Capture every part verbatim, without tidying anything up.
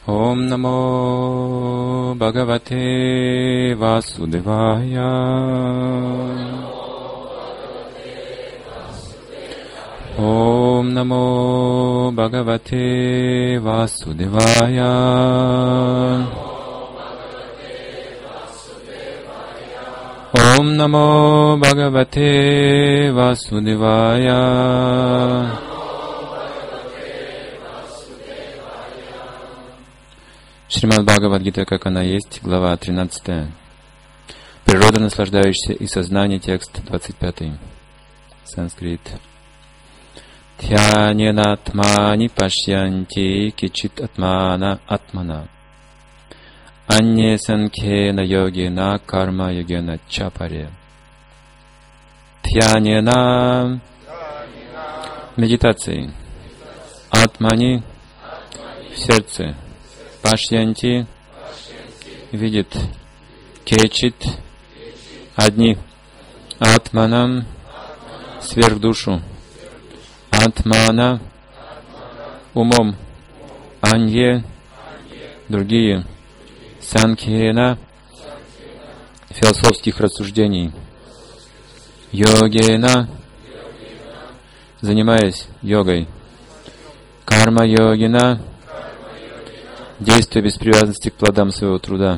Ом намо Бхагавате Васудевая. Ом намо Бхагавате Васудевая. Ом намо Бхагавате Васудевая. Шримад Бхагавад-гита, как она есть, глава тринадцатая. Природа, наслаждающаяся и сознание, текст двадцать пятый. Санскрит. Тьянена атмани пашьянти кичит атмана атмана. Анье санкхена йогена карма йогена чапаре. Тьянена медитации. Атмани в сердце. Пашьянти видит, кечит одни, атманам сверх душу, атмана умом, анье другие, санкхена философских рассуждений, йогена занимаясь йогой, карма йогена действие без привязанности к плодам своего труда.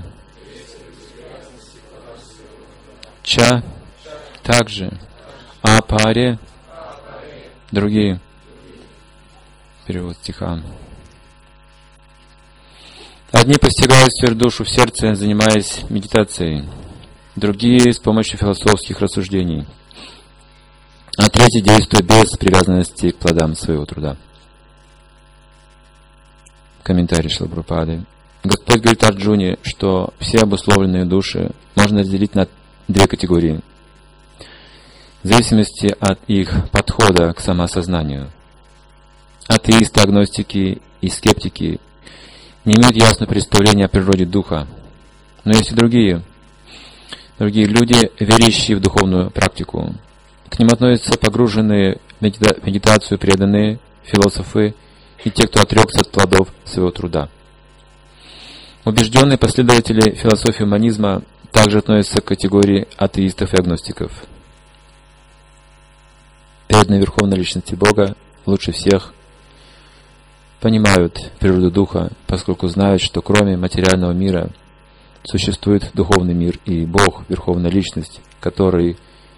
Ча также. Апаре другие. Перевод стиха. Одни постигают сверх душу в сердце, занимаясь медитацией. Другие с помощью философских рассуждений. А третьи действуют без привязанности к плодам своего труда. Комментарий Шрилы Прабхупады. Господь говорит Арджуне, что все обусловленные души можно разделить на две категории, в зависимости от их подхода к самосознанию. Атеисты, агностики и скептики не имеют ясного представления о природе духа. Но есть и другие, другие люди, верящие в духовную практику. К ним относятся погруженные в медитацию преданные философы и те, кто отрекся от плодов своего труда. Убежденные последователи философии монизма также относятся к категории атеистов и агностиков. Преданные Верховной Личности Бога лучше всех понимают природу Духа, поскольку знают, что кроме материального мира существует духовный мир и Бог, Верховная Личность, который,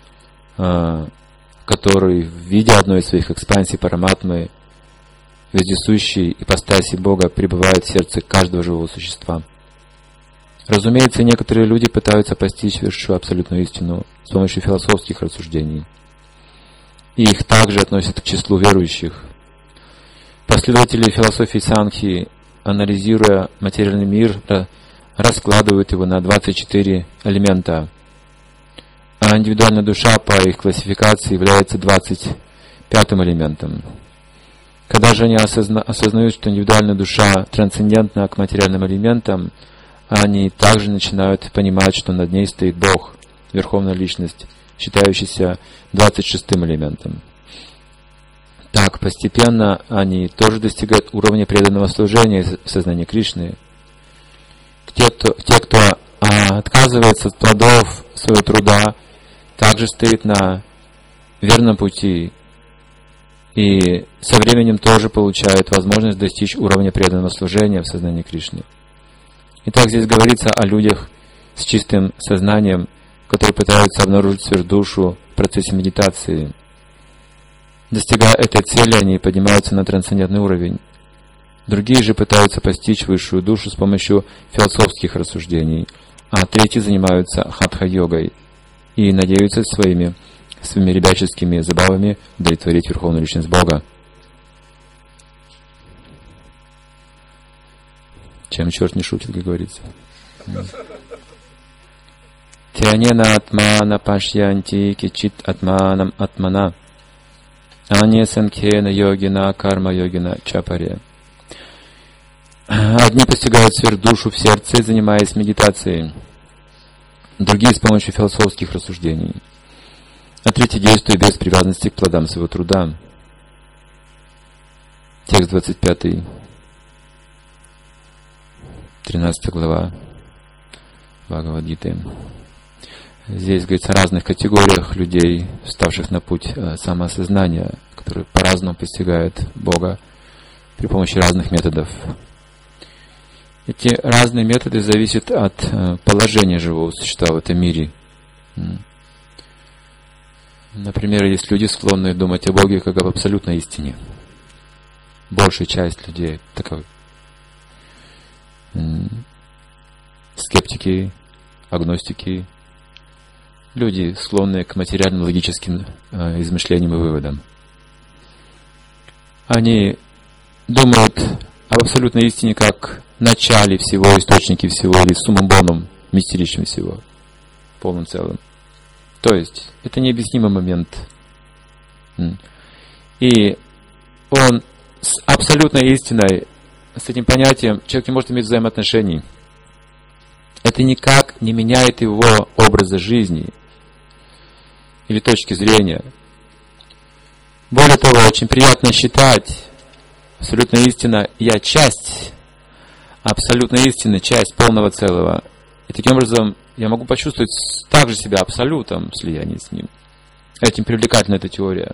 который в виде одной из своих экспансий Параматмы, вездесущей ипостаси Бога, пребывает в сердце каждого живого существа. Разумеется, некоторые люди пытаются постичь высшую абсолютную истину с помощью философских рассуждений. И их также относят к числу верующих. Последователи философии Санхи, анализируя материальный мир, раскладывают его на двадцать четыре элемента, а индивидуальная душа по их классификации является двадцать пятым элементом. Когда же они осозна- осознают, что индивидуальная душа трансцендентна к материальным элементам, они также начинают понимать, что над ней стоит Бог, Верховная Личность, считающийся двадцать шестым элементом. Так, постепенно они тоже достигают уровня преданного служения в сознании Кришны. Те, кто, те, кто а, отказывается от плодов своего труда, также стоит на верном пути и со временем тоже получает возможность достичь уровня преданного служения в сознании Кришны. Итак, здесь говорится о людях с чистым сознанием, которые пытаются обнаружить сверхдушу в процессе медитации. Достигая этой цели, они поднимаются на трансцендентный уровень. Другие же пытаются постичь высшую душу с помощью философских рассуждений, а третьи занимаются хатха-йогой и надеются своими своими ребяческими забавами удовлетворить Верховную Личность Бога. Чем черт не шутит, как говорится. Тянена атмана пашьянти кичит атманам атмана. Анье санкхена йогина карма йогина чапаре. Одни постигают сверхдушу в сердце, занимаясь медитацией. Другие с помощью философских рассуждений. А третий действует без привязанности к плодам своего труда. Текст двадцать пятый. тринадцатая глава Бхагавад-гиты. Здесь говорится о разных категориях людей, вставших на путь самоосознания, которые по-разному постигают Бога при помощи разных методов. Эти разные методы зависят от положения живого существа в этом мире. Например, есть люди, склонные думать о Боге как об абсолютной истине. Большая часть людей таковы. Скептики, агностики, люди, склонные к материально-логическим э, измышлениям и выводам. Они думают об абсолютной истине как начале всего, источнике всего, или суммум боном, вместилищем всего, полным целым. То есть, это необъяснимый момент. И он с абсолютной истиной, с этим понятием, человек не может иметь взаимоотношений. Это никак не меняет его образа жизни или точки зрения. Более того, очень приятно считать, абсолютная истина, я часть, абсолютная истина, часть полного целого. И таким образом я могу почувствовать также себя абсолютом в слиянии с ним. Этим привлекательна эта теория.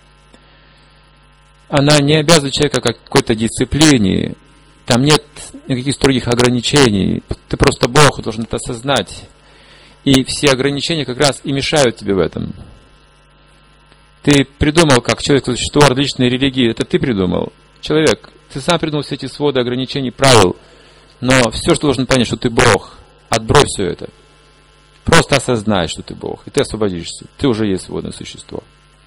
Она не обязывает человека к какой-то дисциплине. Там нет никаких строгих ограничений. Ты просто Бог, должен это осознать. И все ограничения как раз и мешают тебе в этом. Ты придумал, как человек, существо различные религии. Это ты придумал. Человек, ты сам придумал все эти своды ограничений, правил. Но все, что должен понять, что ты Бог, отбрось все это. Просто осознай, что ты Бог. И ты освободишься. Ты уже есть свободное существо.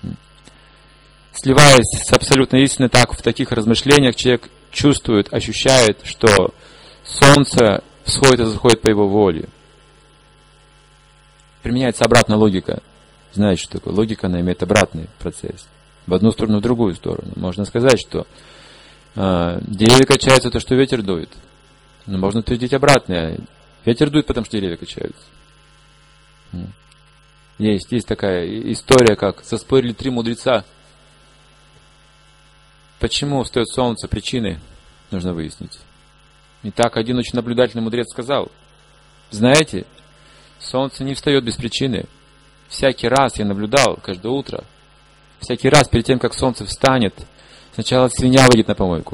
Сливаясь с абсолютной истиной, так в таких размышлениях человек чувствует, ощущает, что солнце всходит и заходит по его воле. Применяется обратная логика. Знаете, что такое? Логика, она имеет обратный процесс. В одну сторону, в другую сторону. Можно сказать, что э, деревья качаются, то, что ветер дует. Но можно утвердить обратное. Ветер дует, потому что деревья качаются. Есть, есть такая история, как заспорили три мудреца. Почему встает солнце? Причины нужно выяснить. И так один очень наблюдательный мудрец сказал: знаете, солнце не встает без причины. Всякий раз я наблюдал, каждое утро, всякий раз перед тем, как солнце встанет, сначала свинья выйдет на помойку.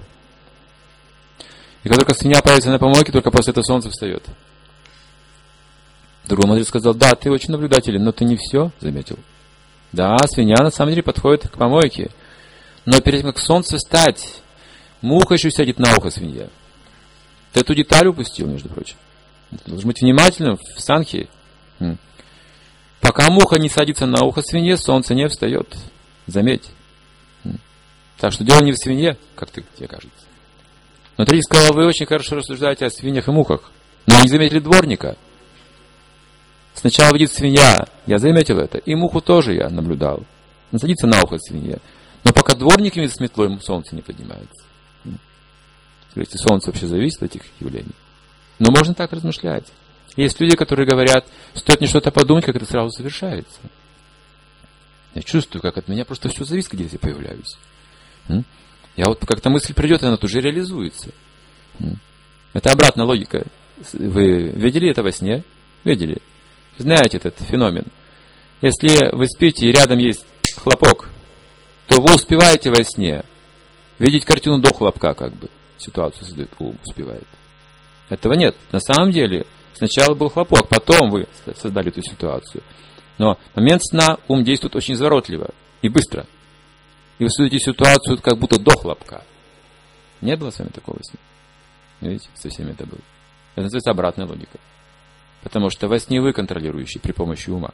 И как только свинья появится на помойке, только после этого солнце встает. Другой мудрец сказал: да, ты очень наблюдателен, но ты не все заметил. Да, свинья на самом деле подходит к помойке. Но перед тем, как солнце встать, муха еще сядет на ухо свинья. Ты эту деталь упустил, между прочим. Ты должен быть внимательным в санхе. Пока муха не садится на ухо свинье, солнце не встает. Заметь. Так что дело не в свинье, как ты, тебе кажется. Но Трик сказал: вы очень хорошо рассуждаете о свиньях и мухах. Но не заметили дворника. Сначала видит свинья, я заметил это, и муху тоже я наблюдал. Он садится на ухо свинья. Но пока дворник имеет с метлой, солнце не поднимается. Скажите, солнце вообще зависит от этих явлений. Но можно так размышлять. Есть люди, которые говорят: стоит мне что-то подумать, как это сразу совершается. Я чувствую, как от меня просто все зависит, где я появляюсь. Я вот как-то мысль придет, и она тут же реализуется. Это обратная логика. Вы видели это во сне? Видели? Знаете этот феномен. Если вы спите и рядом есть хлопок, то вы успеваете во сне видеть картину до хлопка, как бы. Ситуацию создает, ум успевает. Этого нет. На самом деле, сначала был хлопок, потом вы создали эту ситуацию. Но в момент сна ум действует очень изворотливо и быстро. И вы создаете ситуацию как будто до хлопка. Не было с вами такого сна? Видите, со всеми это было. Это называется обратная логика. Потому что во сне вы контролирующий при помощи ума.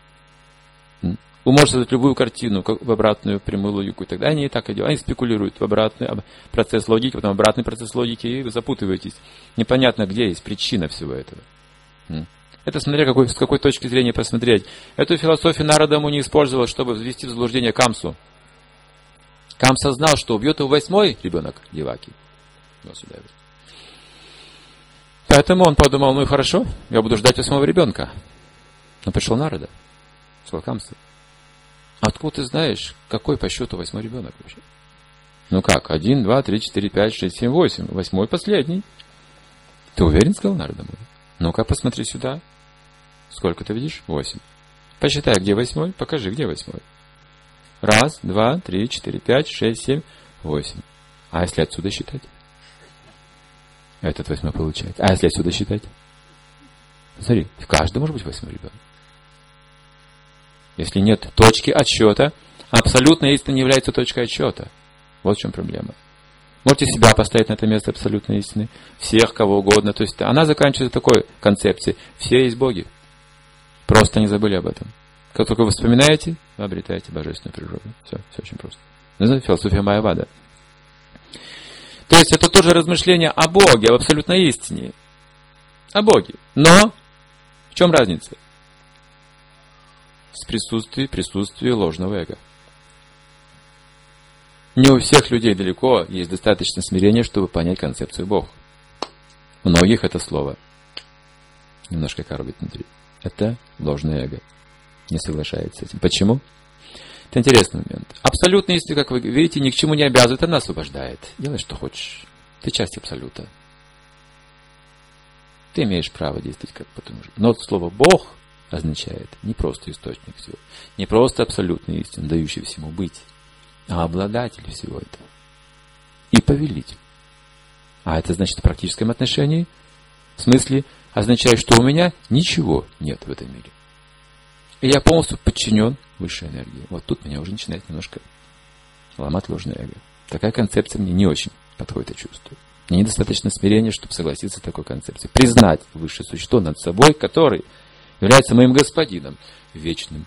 Ум может создать любую картину в обратную прямую логику, и тогда они и так и делают. Они спекулируют в обратный процесс логики, потом обратный процесс логики, и вы запутываетесь. Непонятно, где есть причина всего этого. Это смотря какой, с какой точки зрения посмотреть. Эту философию Нарада Муни использовал, чтобы ввести в заблуждение Камсу. Камса знал, что убьет его восьмой ребенок Деваки. Поэтому он подумал: ну и хорошо, я буду ждать восьмого ребенка. Но пришел Нарада, сказал Камса: откуда ты знаешь, какой по счету восьмой ребенок вообще? Ну как, один, два, три, четыре, пять, шесть, семь, восемь. Восьмой последний. Ты уверен, сказал Нарада Муни? Ну-ка, посмотри сюда. Сколько ты видишь? Восемь. Посчитай, где восьмой, покажи, где восьмой. Раз, два, три, четыре, пять, шесть, семь, восемь. А если отсюда считать? Этот восьмой получается. А если отсюда считать? Смотри, в каждом может быть восьмой ребенок. Если нет точки отсчета, абсолютная истина не является точкой отсчета. Вот в чем проблема. Можете себя поставить на это место абсолютной истины, всех, кого угодно. То есть она заканчивается такой концепцией. Все есть боги. Просто не забыли об этом. Как только вы вспоминаете, вы обретаете божественную природу. Все, все очень просто. Знаете, философия Майявада. То есть это тоже размышление о Боге, об абсолютной истине. О Боге. Но в чем разница? С присутствием, присутствием ложного эго. Не у всех людей далеко есть достаточно смирения, чтобы понять концепцию Бог. У многих это слово немножко коробит внутри. Это ложное эго. Не соглашается с этим. Почему? Это интересный момент. Абсолютная истина, как вы видите, ни к чему не обязывает, она освобождает. Делай, что хочешь. Ты часть абсолюта. Ты имеешь право действовать как потому же. Но слово Бог означает не просто источник всего, не просто абсолютная истина, дающий всему быть, а обладатель всего этого. И повелитель. А это значит в практическом отношении, в смысле, означает, что у меня ничего нет в этом мире. И я полностью подчинен высшей энергии. Вот тут меня уже начинает немножко ломать ложное эго. Такая концепция мне не очень подходит, я чувствую. Мне недостаточно смирения, чтобы согласиться с такой концепцией. Признать высшее существо над собой, который является моим господином вечным.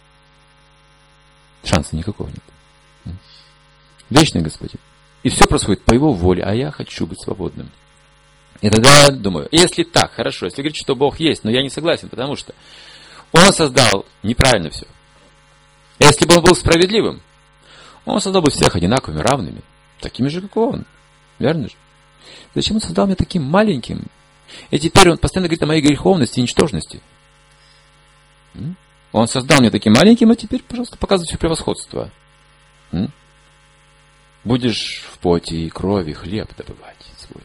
Шанса никакого нет. Вечный господин. И все происходит по его воле, а я хочу быть свободным. И тогда я думаю, если так, хорошо, если говорить, что Бог есть, но я не согласен, потому что Он создал неправильно все. Если бы Он был справедливым, Он создал бы всех одинаковыми, равными, такими же, как Он. Верно же? Зачем Он создал меня таким маленьким? И теперь Он постоянно говорит о моей греховности и ничтожности. Он создал меня таким маленьким, а теперь, пожалуйста, показывай все превосходство. Будешь в поте и крови хлеб добывать свой.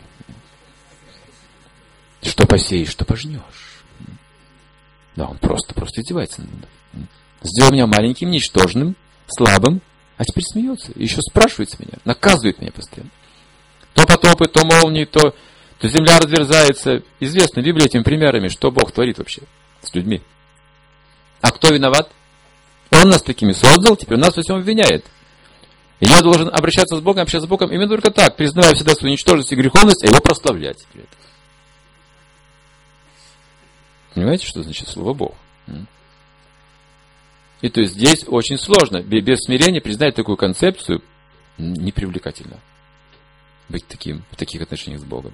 Что посеешь, что пожнешь. Да, он просто, просто издевается над мной. Сделал меня маленьким, ничтожным, слабым, а теперь смеется. И еще спрашивает с меня, наказывает меня постоянно. То потопы, то молнии, то, то земля разверзается. Известно в Библии этими примерами, что Бог творит вообще с людьми. А кто виноват? Он нас такими создал, теперь нас во всем обвиняет. И я должен обращаться с Богом, общаться с Богом именно только так, признавая всегда свою ничтожность и греховность, а его прославлять. Понимаете, что значит слово Бог? И то есть здесь очень сложно, без смирения признать такую концепцию непривлекательно. Быть таким, в таких отношениях с Богом.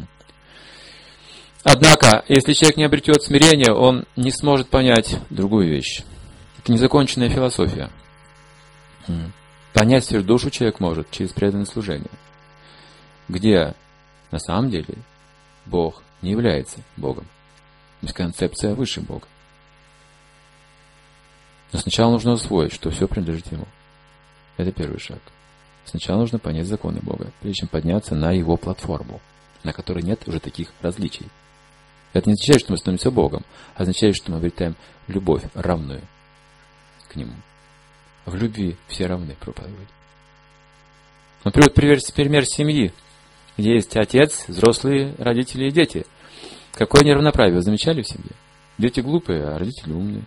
Однако, если человек не обретет смирение, он не сможет понять другую вещь. Это незаконченная философия. Понять свою душу человек может через преданное служение, где на самом деле Бог не является Богом. То есть концепция выше Бога. Но сначала нужно усвоить, что все принадлежит Ему. Это первый шаг. Сначала нужно понять законы Бога, прежде чем подняться на Его платформу, на которой нет уже таких различий. Это не означает, что мы становимся Богом, а означает, что мы обретаем любовь равную к Нему. В любви все равны, проповедь. Например, пример, пример семьи, где есть отец, взрослые родители и дети. Какое неравноправие вы замечали в семье? Дети глупые, а родители умные.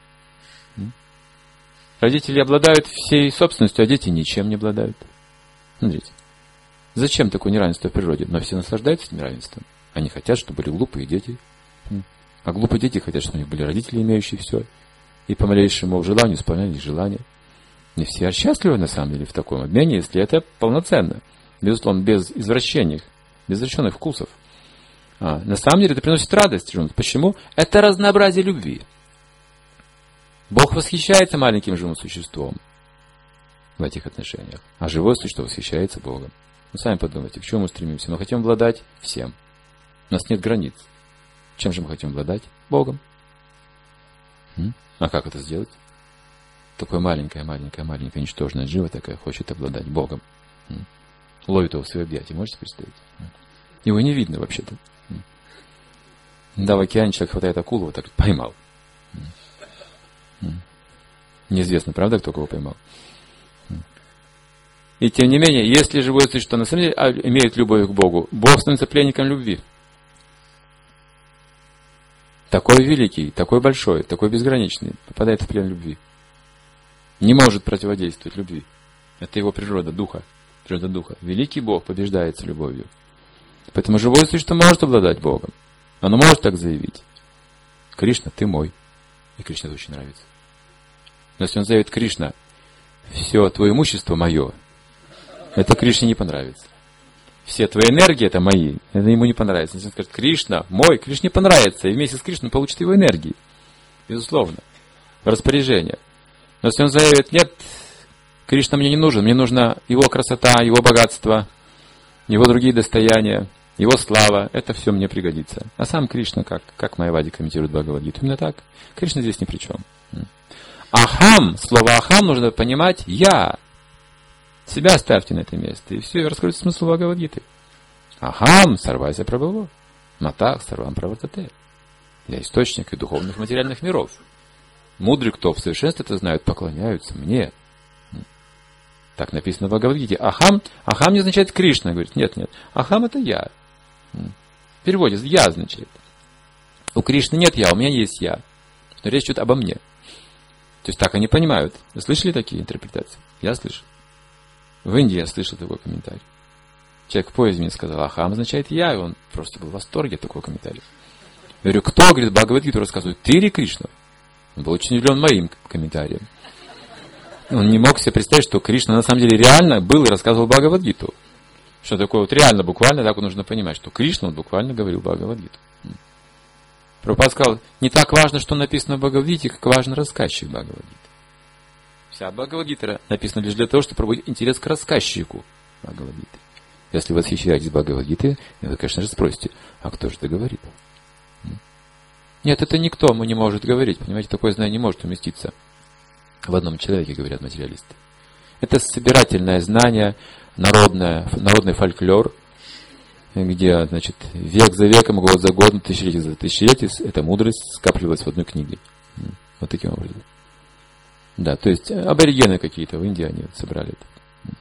Родители обладают всей собственностью, а дети ничем не обладают. Смотрите. Зачем такое неравенство в природе? Но все наслаждаются этим неравенством. Они хотят, чтобы были глупые дети. А глупые дети хотят, чтобы у них были родители, имеющие все. И по малейшему желанию исполняли их желания. Не все счастливы, на самом деле, в таком обмене, если это полноценно. Безусловно, без извращений, без извращенных вкусов. А, на самом деле это приносит радость. Почему? Это разнообразие любви. Бог восхищается маленьким живым существом в этих отношениях. А живое существо восхищается Богом. Вы сами подумайте, к чему мы стремимся? Мы хотим обладать всем. У нас нет границ. Чем же мы хотим обладать? Богом. М? А как это сделать? Такое маленькое, маленькое, маленькое, ничтожное живо такое хочет обладать Богом. М? Ловит его в свои объятия. Можете представить? Его не видно вообще-то. Да, в океане человек хватает акулу, вот так поймал. Неизвестно, правда, кто кого поймал. И тем не менее, если живое существо на самом деле имеет любовь к Богу, Бог становится пленником любви. Такой великий, такой большой, такой безграничный, попадает в плен любви. Не может противодействовать любви. Это его природа, духа. Природа духа. Великий Бог побеждается любовью. Поэтому живое существо может обладать Богом. Оно может так заявить. Кришна, ты мой. И Кришне это очень нравится. Но если он заявит: Кришна, все твое имущество мое, это Кришне не понравится. Все твои энергии это мои, это ему не понравится. Если он скажет: Кришна мой, Кришне понравится, и вместе с Кришной получит его энергии. Безусловно. В распоряжение. Но если он заявит: нет, Кришна мне не нужен, мне нужна его красота, его богатство, его другие достояния, его слава, это все мне пригодится. А сам Кришна, как, как Майявади комментирует Бхагавад-гиту, именно так. Кришна здесь ни при чем. Ахам, слово ахам нужно понимать я. Себя ставьте на это место, и все, и раскроется смысл Бхагавад-гиты. Ахам, сарвайся прабхава, матах сарвам правартате. Я источник и духовных материальных миров. Мудрые, кто в совершенстве это знают, поклоняются мне. Так написано в Бхагавад-гите. Ахам, ахам не означает Кришна. Говорит: нет, нет, ахам это я. В переводе я означает. У Кришны нет я, у меня есть я. Но речь идет обо мне. То есть так они понимают. Вы слышали такие интерпретации? Я слышал. В Индии я слышал такой комментарий. Человек в поезде мне сказал: ахам означает я, и он просто был в восторге от такого комментария. Я говорю: кто, говорит, Бхагавад-гиту рассказывает, ты или Кришна? Он был очень удивлен моим комментарием. Он не мог себе представить, что Кришна на самом деле реально был и рассказывал Бхагавад-гиту. Что такое вот реально, буквально, так вот нужно понимать, что Кришна он буквально говорил Бхагавад-гиту. Прабхупада сказал: не так важно, что написано в Бхагавад-гите, как важно рассказчик Бхагавад-гиты. Вся Бхагавад-гита написана лишь для того, чтобы пробудить интерес к рассказчику Бхагавад-гиты. Если вы восхищаетесь Бхагавад-гитой, вы, конечно же, спросите: а кто же это говорит? Нет, это никто не может говорить. Понимаете, такое знание не может уместиться в одном человеке, говорят материалисты. Это собирательное знание, народное, народный фольклор, где, значит, век за веком, год за годом, тысячелетие за тысячелетие, эта мудрость скапливалась в одной книге. Вот таким образом. Да, то есть аборигены какие-то в Индии они собрали это.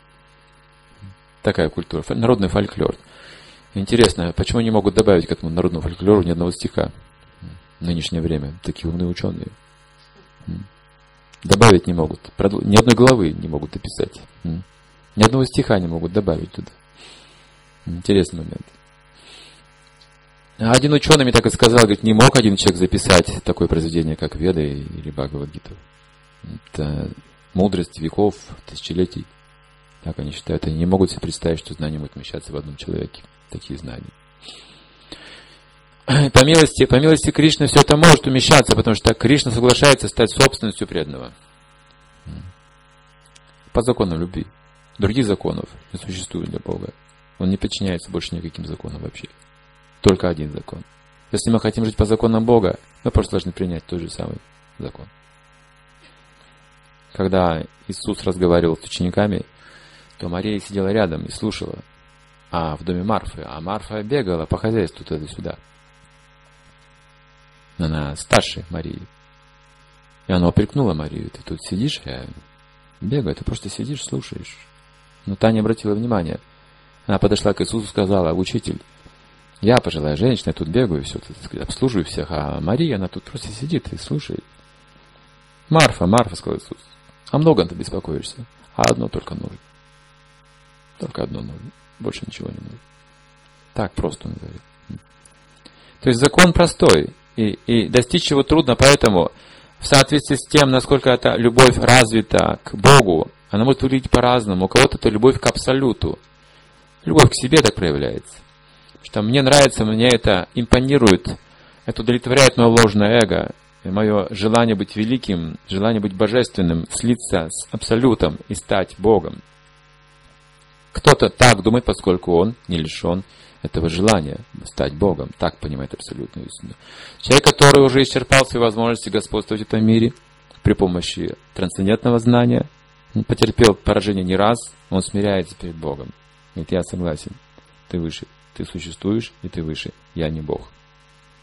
Такая культура, народный фольклор. Интересно, почему не могут добавить к этому народному фольклору ни одного стиха в нынешнее время? Такие умные ученые. Добавить не могут. Ни одной главы не могут дописать. Ни одного стиха не могут добавить туда. Интересный момент. Один ученый мне так и сказал, говорит: не мог один человек записать такое произведение, как Веды или Бхагавад-гиту. Это мудрость веков, тысячелетий. Так они считают. Они не могут себе представить, что знания могут вмещаться в одном человеке. Такие знания. По милости, по милости Кришны все это может умещаться, потому что Кришна соглашается стать собственностью преданного. По законам любви. Других законов не существует для Бога. Он не подчиняется больше никаким законам вообще. Только один закон. Если мы хотим жить по законам Бога, мы просто должны принять тот же самый закон. Когда Иисус разговаривал с учениками, то Мария сидела рядом и слушала. А в доме Марфы. А Марфа бегала по хозяйству туда-сюда. Она старше Марии. И она упрекнула Марию: ты тут сидишь, я бегаю, ты просто сидишь, слушаешь. Но та не обратила внимания. Она подошла к Иисусу и сказала: учитель, я пожилая женщина, я тут бегаю, все, так сказать, обслуживаю всех, а Мария, она тут просто сидит и слушает. Марфа, Марфа, сказал Иисус, о многом ты беспокоишься, а одно только нужно. Только одно нужно, больше ничего не нужно. Так просто он говорит. То есть закон простой, и, и достичь его трудно, поэтому в соответствии с тем, насколько эта любовь развита к Богу, она может выглядеть по-разному. У кого-то это любовь к абсолюту. Любовь к себе так проявляется. Что мне нравится, мне это импонирует, это удовлетворяет мое ложное эго, и мое желание быть великим, желание быть божественным, слиться с абсолютом и стать Богом. Кто-то так думает, поскольку он не лишен этого желания стать Богом. Так понимает абсолютную истину. Человек, который уже исчерпал свои возможности господствовать в этом мире при помощи трансцендентного знания, он потерпел поражение не раз, он смиряется перед Богом. Говорит: я согласен, ты выше, ты существуешь, и ты выше, я не Бог.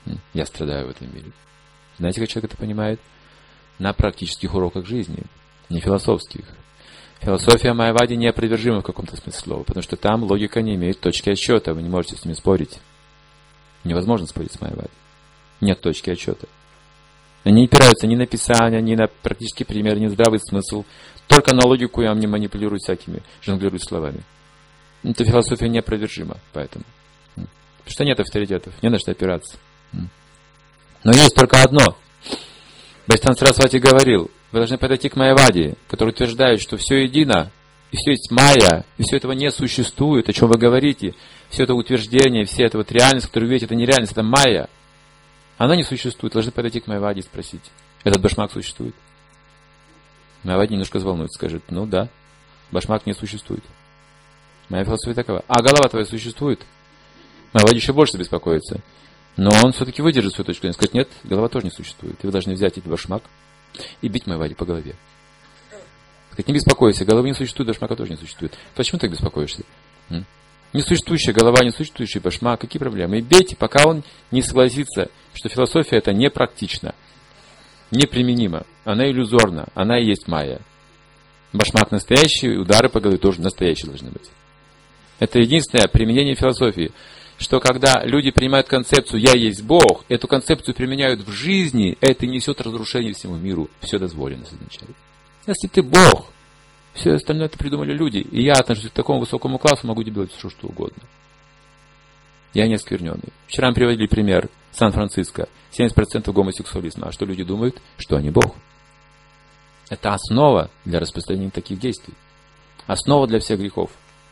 Я страдаю в этом мире. Знаете, как человек это понимает? На практических уроках жизни, не философских. Философия майявади неопровержима в каком-то смысле слова, потому что там логика не имеет точки отсчета, вы не можете с ними спорить. Невозможно спорить с майявади. Нет точки отсчета. Они не опираются ни на писание, ни на практический пример, ни на здравый смысл. Только на логику, и они манипулируют всякими, жонглируют словами. Эта философия неопровержима, поэтому. Потому что нет авторитетов, не на что опираться. Но есть только одно. Бхактисиданта Сарасвати говорил, вы должны подойти к майявади, который утверждает, что все едино, и все есть майя, и все этого не существует, о чем вы говорите. Все это утверждение, все это вот реальность, которую вы видите, это не реальность, это майя. Она не существует. Должны подойти к майявади и спросить, этот башмак существует? Майявади немножко взволнуется, скажет, ну да, башмак не существует. Моя философия такова. А голова твоя существует? Майявади еще больше беспокоится. Но он все-таки выдержит свою точку зрения. Скажет, нет, голова тоже не существует. И вы должны взять этот башмак и бить майявади по голове. Сказать, не беспокойся, головы не существует, башмака тоже не существует. Почему ты так беспокоишься? М? Несуществующая голова, несуществующий башмак, какие проблемы? И бейте, пока он не согласится, что философия это непрактична, неприменима, она иллюзорна, она и есть майя. Башмак настоящий, удары по голове тоже настоящие должны быть. Это единственное применение философии, что когда люди принимают концепцию «я есть Бог», эту концепцию применяют в жизни, это несет разрушение всему миру. Все дозволено означает. Если ты Бог, все остальное это придумали люди, и я отношусь к такому высокому классу, могу делать все, что угодно. Я не оскверненный. Вчера мы приводили пример Сан-Франциско. семьдесят процентов гомосексуализма. А что люди думают? Что они Бог. Это основа для распространения таких действий. Основа для всех грехов.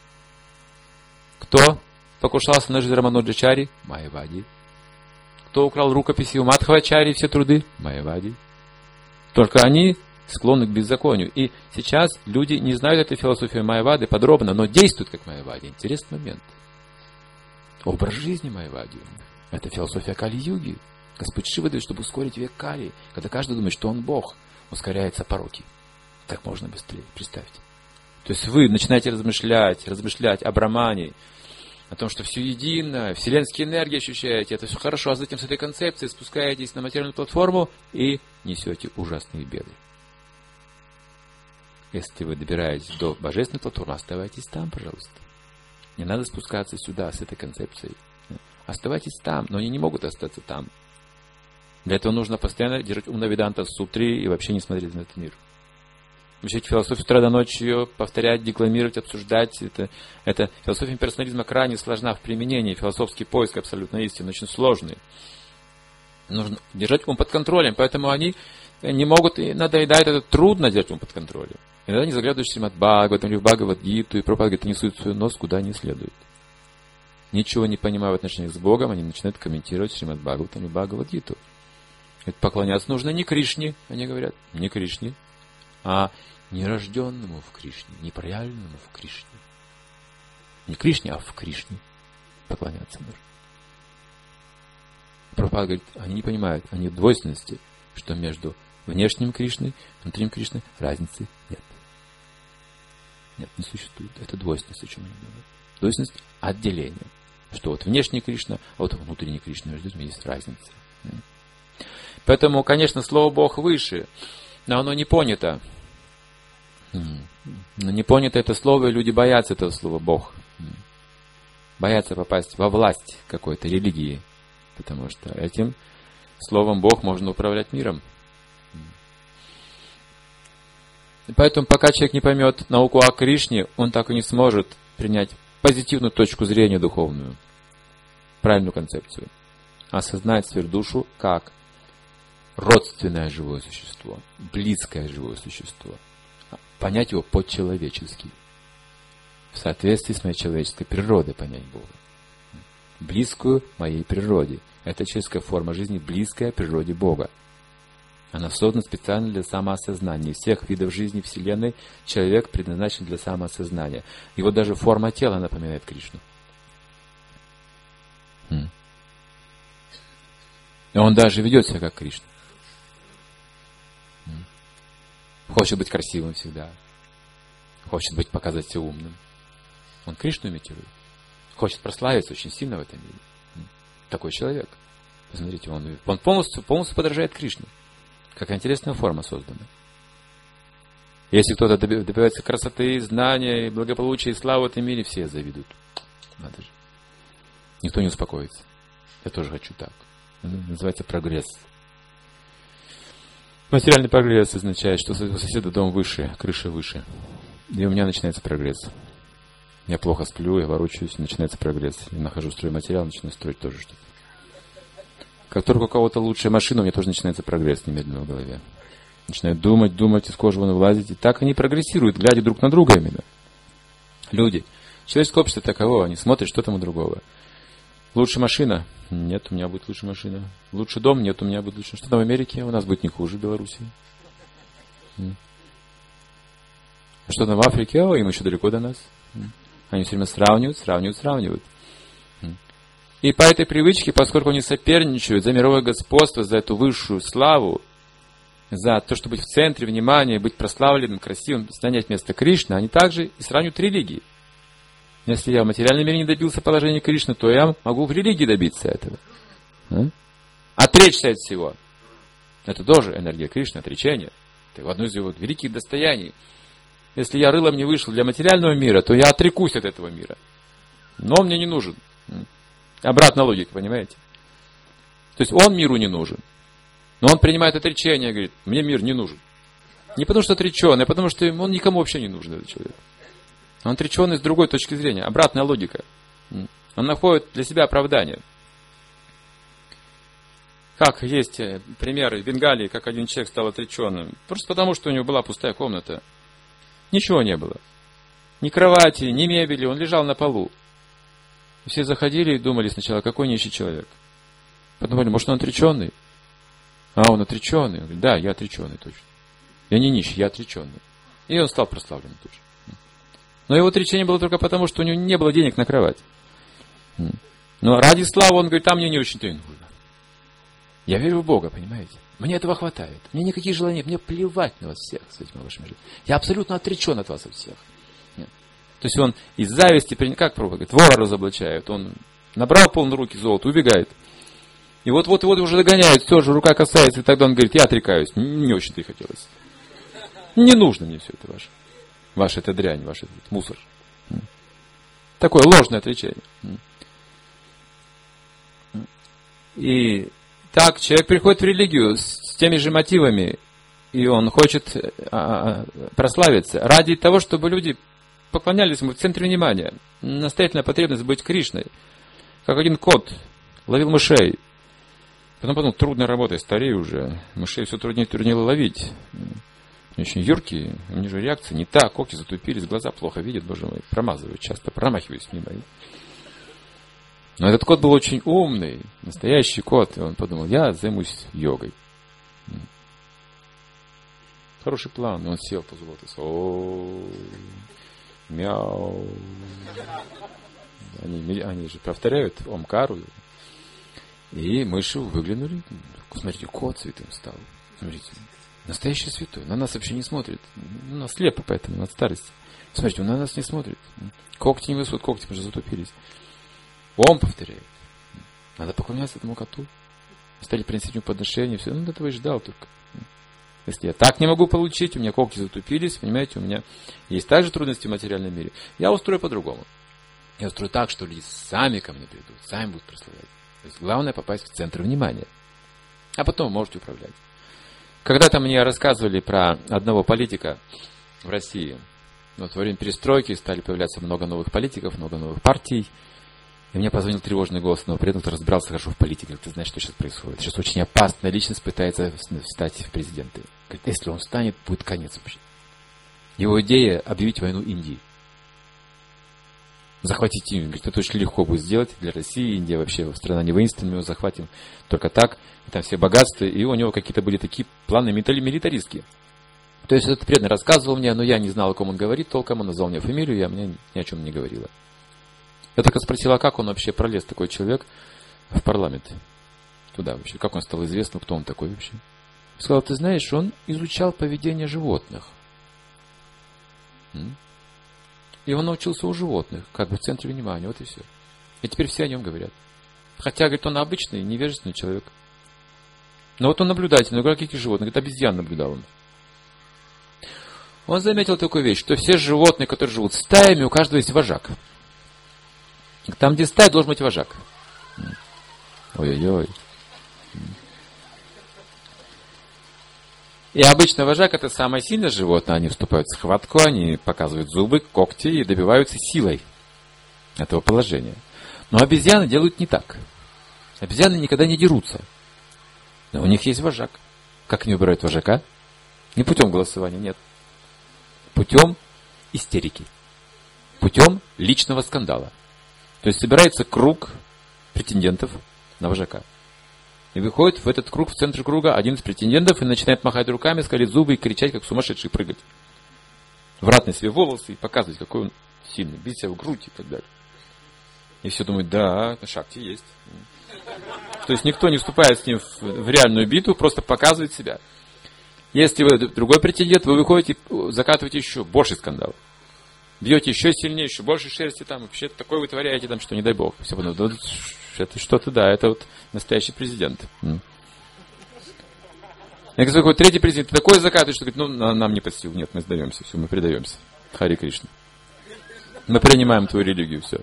Кто покушался на жизнь Рамануджачари? Майявади. Кто украл рукописи у Мадхвачари, все труды? Майявади. Только они склонны к беззаконию. И сейчас люди не знают этой философии майявады подробно, но действуют как майявади. Интересный момент. Образ жизни майявади. Это философия Кали-юги. Господь Шива дает, чтобы ускорить век Кали, когда каждый думает, что он Бог, ускоряются пороки. Так можно быстрее, представьте. То есть вы начинаете размышлять, размышлять о Брамане, о том, что все едино, вселенские энергии ощущаете, это все хорошо, а затем с этой концепцией спускаетесь на материальную платформу и несете ужасные беды. Если вы добираетесь до божественной платформы, оставайтесь там, пожалуйста. Не надо спускаться сюда с этой концепцией. Оставайтесь там, но они не могут остаться там. Для этого нужно постоянно держать ум на веданта сутре и вообще не смотреть на этот мир. Учить философию с утра до ночи, повторять, декламировать, обсуждать. Это, это философия имперсонализма крайне сложна в применении. Философский поиск абсолютно истины очень сложный. Нужно держать ум под контролем, поэтому они не могут, и надоедает, это трудно держать ум под контролем. Иногда не заглядываешь в Шримад Бхагаватам или в Бхагавад-гиту, и Прабхупада говорит, они суют свой нос куда не следует. Ничего не понимая в отношениях с Богом, они начинают комментировать Шримад Бхагаватам или Бхагавад-гиту. Это поклоняться нужно не Кришне, они говорят, не Кришне, а нерожденному в Кришне, не проявленному в Кришне. Не Кришне, а в Кришне поклоняться нужно. Прабхупада говорит, они не понимают, они в двойственности, что между внешним Кришной и внутренним Кришной разницы нет. Нет, не существует. Это двойственность, о чем они говорят. Двойственность отделения. Что вот внешний Кришна, а вот внутренний Кришна, между ними есть разница. Поэтому, конечно, слово Бог выше, но оно не понято. Но не понято это слово, и люди боятся этого слова Бог. Боятся попасть во власть какой-то религии, потому что этим словом Бог можно управлять миром. И поэтому, пока человек не поймет науку о Кришне, он так и не сможет принять позитивную точку зрения духовную, правильную концепцию. Осознать свою душу как родственное живое существо, близкое живое существо. Понять его по-человечески. В соответствии с моей человеческой природой понять Бога. Близкую моей природе. Это человеческая форма жизни, близкая природе Бога. Она создана специально для самоосознания. Из всех видов жизни Вселенной человек предназначен для самоосознания. Его даже форма тела напоминает Кришну. И он даже ведет себя как Кришна. Хочет быть красивым всегда. Хочет быть, показать себя умным. Он Кришну имитирует. Хочет прославиться очень сильно в этом мире. Такой человек. Смотрите, он, он полностью, полностью подражает Кришне. Какая интересная форма создана. Если кто-то добивается красоты, знания, благополучия и славы в этом мире, все завидуют. Надо же. Никто не успокоится. Я тоже хочу так. Это называется прогресс. Материальный прогресс означает, что у соседа дом выше, крыша выше. И у меня начинается прогресс. Я плохо сплю, я ворочаюсь, начинается прогресс. Я нахожу стройматериал, начинаю строить тоже что-то. Как только у кого-то лучшая машина, у меня тоже начинается прогресс немедленно в голове. Начинают думать, думать, из кожи вон вылазить. И так они прогрессируют, глядя друг на друга именно. Люди. Человеческое общество таково, они смотрят, что там у другого. Лучше машина? Нет, у меня будет лучше машина. Лучше дом? Нет, у меня будет лучше. Что там в Америке? У нас будет не хуже в Беларуси. А что там в Африке? О, им еще далеко до нас. Они все время сравнивают, сравнивают, сравнивают. И по этой привычке, поскольку они соперничают за мировое господство, за эту высшую славу, за то, чтобы быть в центре внимания, быть прославленным, красивым, занять место Кришны, они также и сравнивают религии. Если я в материальном мире не добился положения Кришны, то я могу в религии добиться этого. А? Отречься от всего. Это тоже энергия Кришны, отречение. Это одно из его великих достояний. Если я рылом не вышел для материального мира, то я отрекусь от этого мира. Но он мне не нужен. Обратная логика, понимаете? То есть он миру не нужен. Но он принимает отречение и говорит, мне мир не нужен. Не потому что отреченный, а потому что он никому вообще не нужен, этот человек. Он отреченный с другой точки зрения. Обратная логика. Он находит для себя оправдание. Как есть примеры в Бенгалии, как один человек стал отреченным. Просто потому, что у него была пустая комната. Ничего не было. Ни кровати, ни мебели. Он лежал на полу. Все заходили и думали сначала, какой нищий человек. Подумали, может, он отреченный? А, он отреченный. Он говорит, да, я отреченный точно. Я не нищий, я отреченный. И он стал прославленным тоже. Но его отречение было только потому, что у него не было денег на кровать. Но ради славы он говорит, а мне не очень-то и нужно. Я верю в Бога, понимаете? Мне этого хватает. Мне никаких желаний нет. Мне плевать на вас всех с этими вашими жизнями. Я абсолютно отречен от вас от всех. Нет. То есть он из зависти, как говорит, вора разоблачает. Он набрал полные руки золота, убегает. И вот-вот-вот уже догоняет, все же рука касается, и тогда он говорит, я отрекаюсь. Не очень-то и хотелось. Не нужно мне все это ваше. Ваша это дрянь, ваш этот мусор. Такое ложное отречение. И так человек приходит в религию с теми же мотивами, и он хочет а, прославиться ради того, чтобы люди поклонялись ему в центре внимания. Настоятельная потребность быть Кришной. Как один кот ловил мышей. Потом подумал, трудная работа, я старею уже. Мышей все труднее и труднее ловить. Очень юркие, у них же реакция не та, когти затупились, глаза плохо видят, боже мой, промазывают, часто промахиваюсь мимо. Но этот кот был очень умный, настоящий кот, и он подумал, я займусь йогой. Хороший план, и он сел по золоту, о мяу. Они, они же повторяют омкару, и мыши выглянули, смотрите, кот святым стал, смотрите. Настоящий святой. На нас вообще не смотрит. У нас слепо, поэтому от старости. Смотрите, он на нас не смотрит. Когти не высут, когти уже затупились. Он повторяет. Надо поклоняться этому коту. Стали приносить ему подношения. Все. Ну, этого и ждал только. Если я так не могу получить, у меня когти затупились, понимаете, у меня есть также трудности в материальном мире. Я устрою по-другому. Я устрою так, что люди сами ко мне придут, сами будут прославлять. То есть главное попасть в центр внимания. А потом можете управлять. Когда-то мне рассказывали про одного политика в России. Вот во время перестройки стали появляться много новых политиков, много новых партий. И мне позвонил тревожный голос, но при этом разбирался хорошо в политике. Говорит, ты знаешь, что сейчас происходит? Сейчас очень опасная личность пытается встать в президенты. Говорит, если он станет, будет конец вообще. Его идея объявить войну Индии. Захватить Индию. Говорит, это очень легко будет сделать для России. Индия вообще страна не воинственная, мы его захватим только так. И там все богатства. И у него какие-то были такие планы милитаристские. То есть этот преданный рассказывал мне, но я не знал, о ком он говорит толком. Он назвал мне фамилию, я мне ни о чем не говорила. Я только спросила, как он вообще пролез, такой человек, в парламент. Туда вообще. Как он стал известным, кто он такой вообще. Сказал, ты знаешь, он изучал поведение животных. И он научился у животных, как бы в центре внимания, вот и все. И теперь все о нем говорят. Хотя, говорит, он обычный, невежественный человек. Но вот он наблюдательный, ну, каких животных, говорит, обезьян наблюдал он. Он заметил такую вещь, что все животные, которые живут стаями, у каждого есть вожак. Там, где стая, должен быть вожак. Ой-ой-ой. И обычно вожак — это самое сильное животное. Они вступают в схватку, они показывают зубы, когти и добиваются силой этого положения. Но обезьяны делают не так. Обезьяны никогда не дерутся. Но у них есть вожак. Как они выбирают вожака? Не путем голосования, нет. Путем истерики. Путем личного скандала. То есть собирается круг претендентов на вожака. И выходит в этот круг, в центр круга, один из претендентов и начинает махать руками, скалить зубы и кричать, как сумасшедший, прыгать. Вратные себе волосы и показывать, какой он сильный, бить себя в грудь и так далее. И все думают, да, шахте есть. То есть никто не вступает с ним в, в реальную битву, просто показывает себя. Если вы другой претендент, вы выходите, закатываете еще больше скандалов. Бьете еще сильнее, еще больше шерсти, там вообще такое вытворяете, там, что не дай бог. Все подумают, да, это что-то, да, это вот настоящий президент. И когда выходит третий президент, такой закатывает, что говорит, ну, нам не под силу, нет, мы сдаемся, все, мы предаемся. Хари Кришна. Мы принимаем твою религию, все.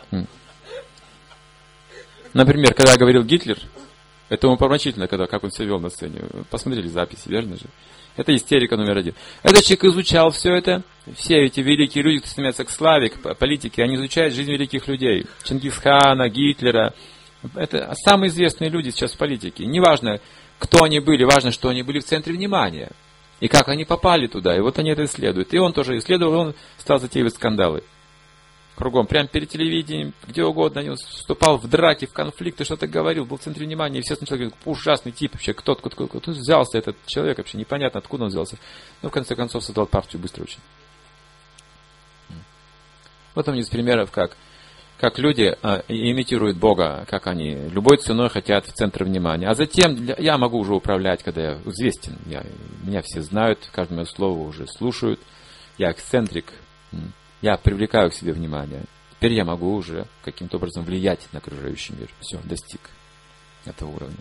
Например, когда говорил Гитлер, это умопомрачительно, когда, как он себя вел на сцене. Посмотрели записи, верно же? Это истерика номер один. Этот человек изучал все это. Все эти великие люди, кто стремятся к славе, к политике, они изучают жизнь великих людей. Чингисхана, Гитлера. Это самые известные люди сейчас в политике. Неважно, кто они были, важно, что они были в центре внимания. И как они попали туда. И вот они это исследуют. И он тоже исследовал, и он стал затеивать скандалы. Кругом, прямо перед телевидением, где угодно, они вступал в драки, в конфликты, что-то говорил, был в центре внимания, и все сначала говорят, ужасный тип вообще, кто, кто, кто, кто взялся этот человек, вообще непонятно, откуда он взялся. Но в конце концов создал партию быстро очень. Вот там из примеров, как, как люди а, имитируют Бога, как они любой ценой хотят в центр внимания. А затем я могу уже управлять, когда я известен, я, меня все знают, каждое мое слово уже слушают, я эксцентрик. Я привлекаю к себе внимание. Теперь я могу уже каким-то образом влиять на окружающий мир. Все, достиг этого уровня.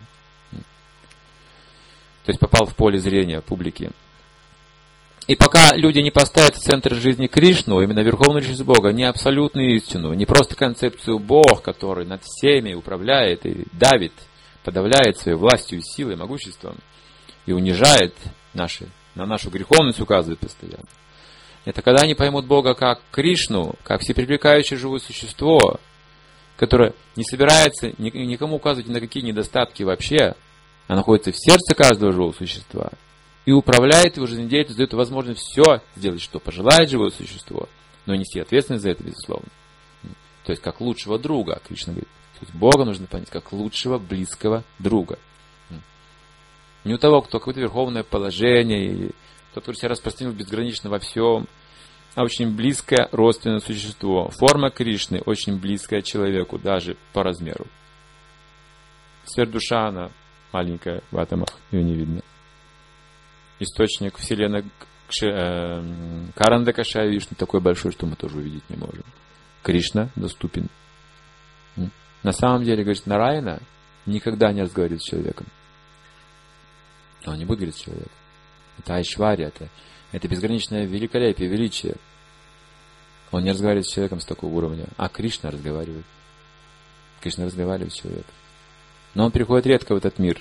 То есть попал в поле зрения публики. И пока люди не поставят в центр жизни Кришну, именно Верховную Личность Бога, не абсолютную истину, не просто концепцию Бог, который над всеми управляет и давит, подавляет своей властью, силой, могуществом и унижает наши, на нашу греховность указывает постоянно. Это когда они поймут Бога как Кришну, как всепривлекающее живое существо, которое не собирается никому указывать ни на какие недостатки вообще, а находится в сердце каждого живого существа и управляет его жизнедеятельностью, дает возможность все сделать, что пожелает живое существо, но нести ответственность за это, безусловно. То есть, как лучшего друга, Кришна говорит. То есть, Бога нужно понять как лучшего, близкого друга. Не у того, кто какое-то верховное положение, или который себя распространил безгранично во всем, а очень близкое родственное существо. Форма Кришны очень близкая человеку, даже по размеру. Сверхдуша, она маленькая в атомах, ее не видно. Источник вселенной Каранда Кашая Вишну такой большой, что мы тоже увидеть не можем. Кришна доступен. На самом деле, говорит, Нараяна никогда не разговаривает с человеком. Он не будет говорить с человеком. Это Айшвария, это, это безграничное великолепие, величие. Он не разговаривает с человеком с такого уровня, а Кришна разговаривает. Кришна разговаривает с человеком. Но он приходит редко в этот мир.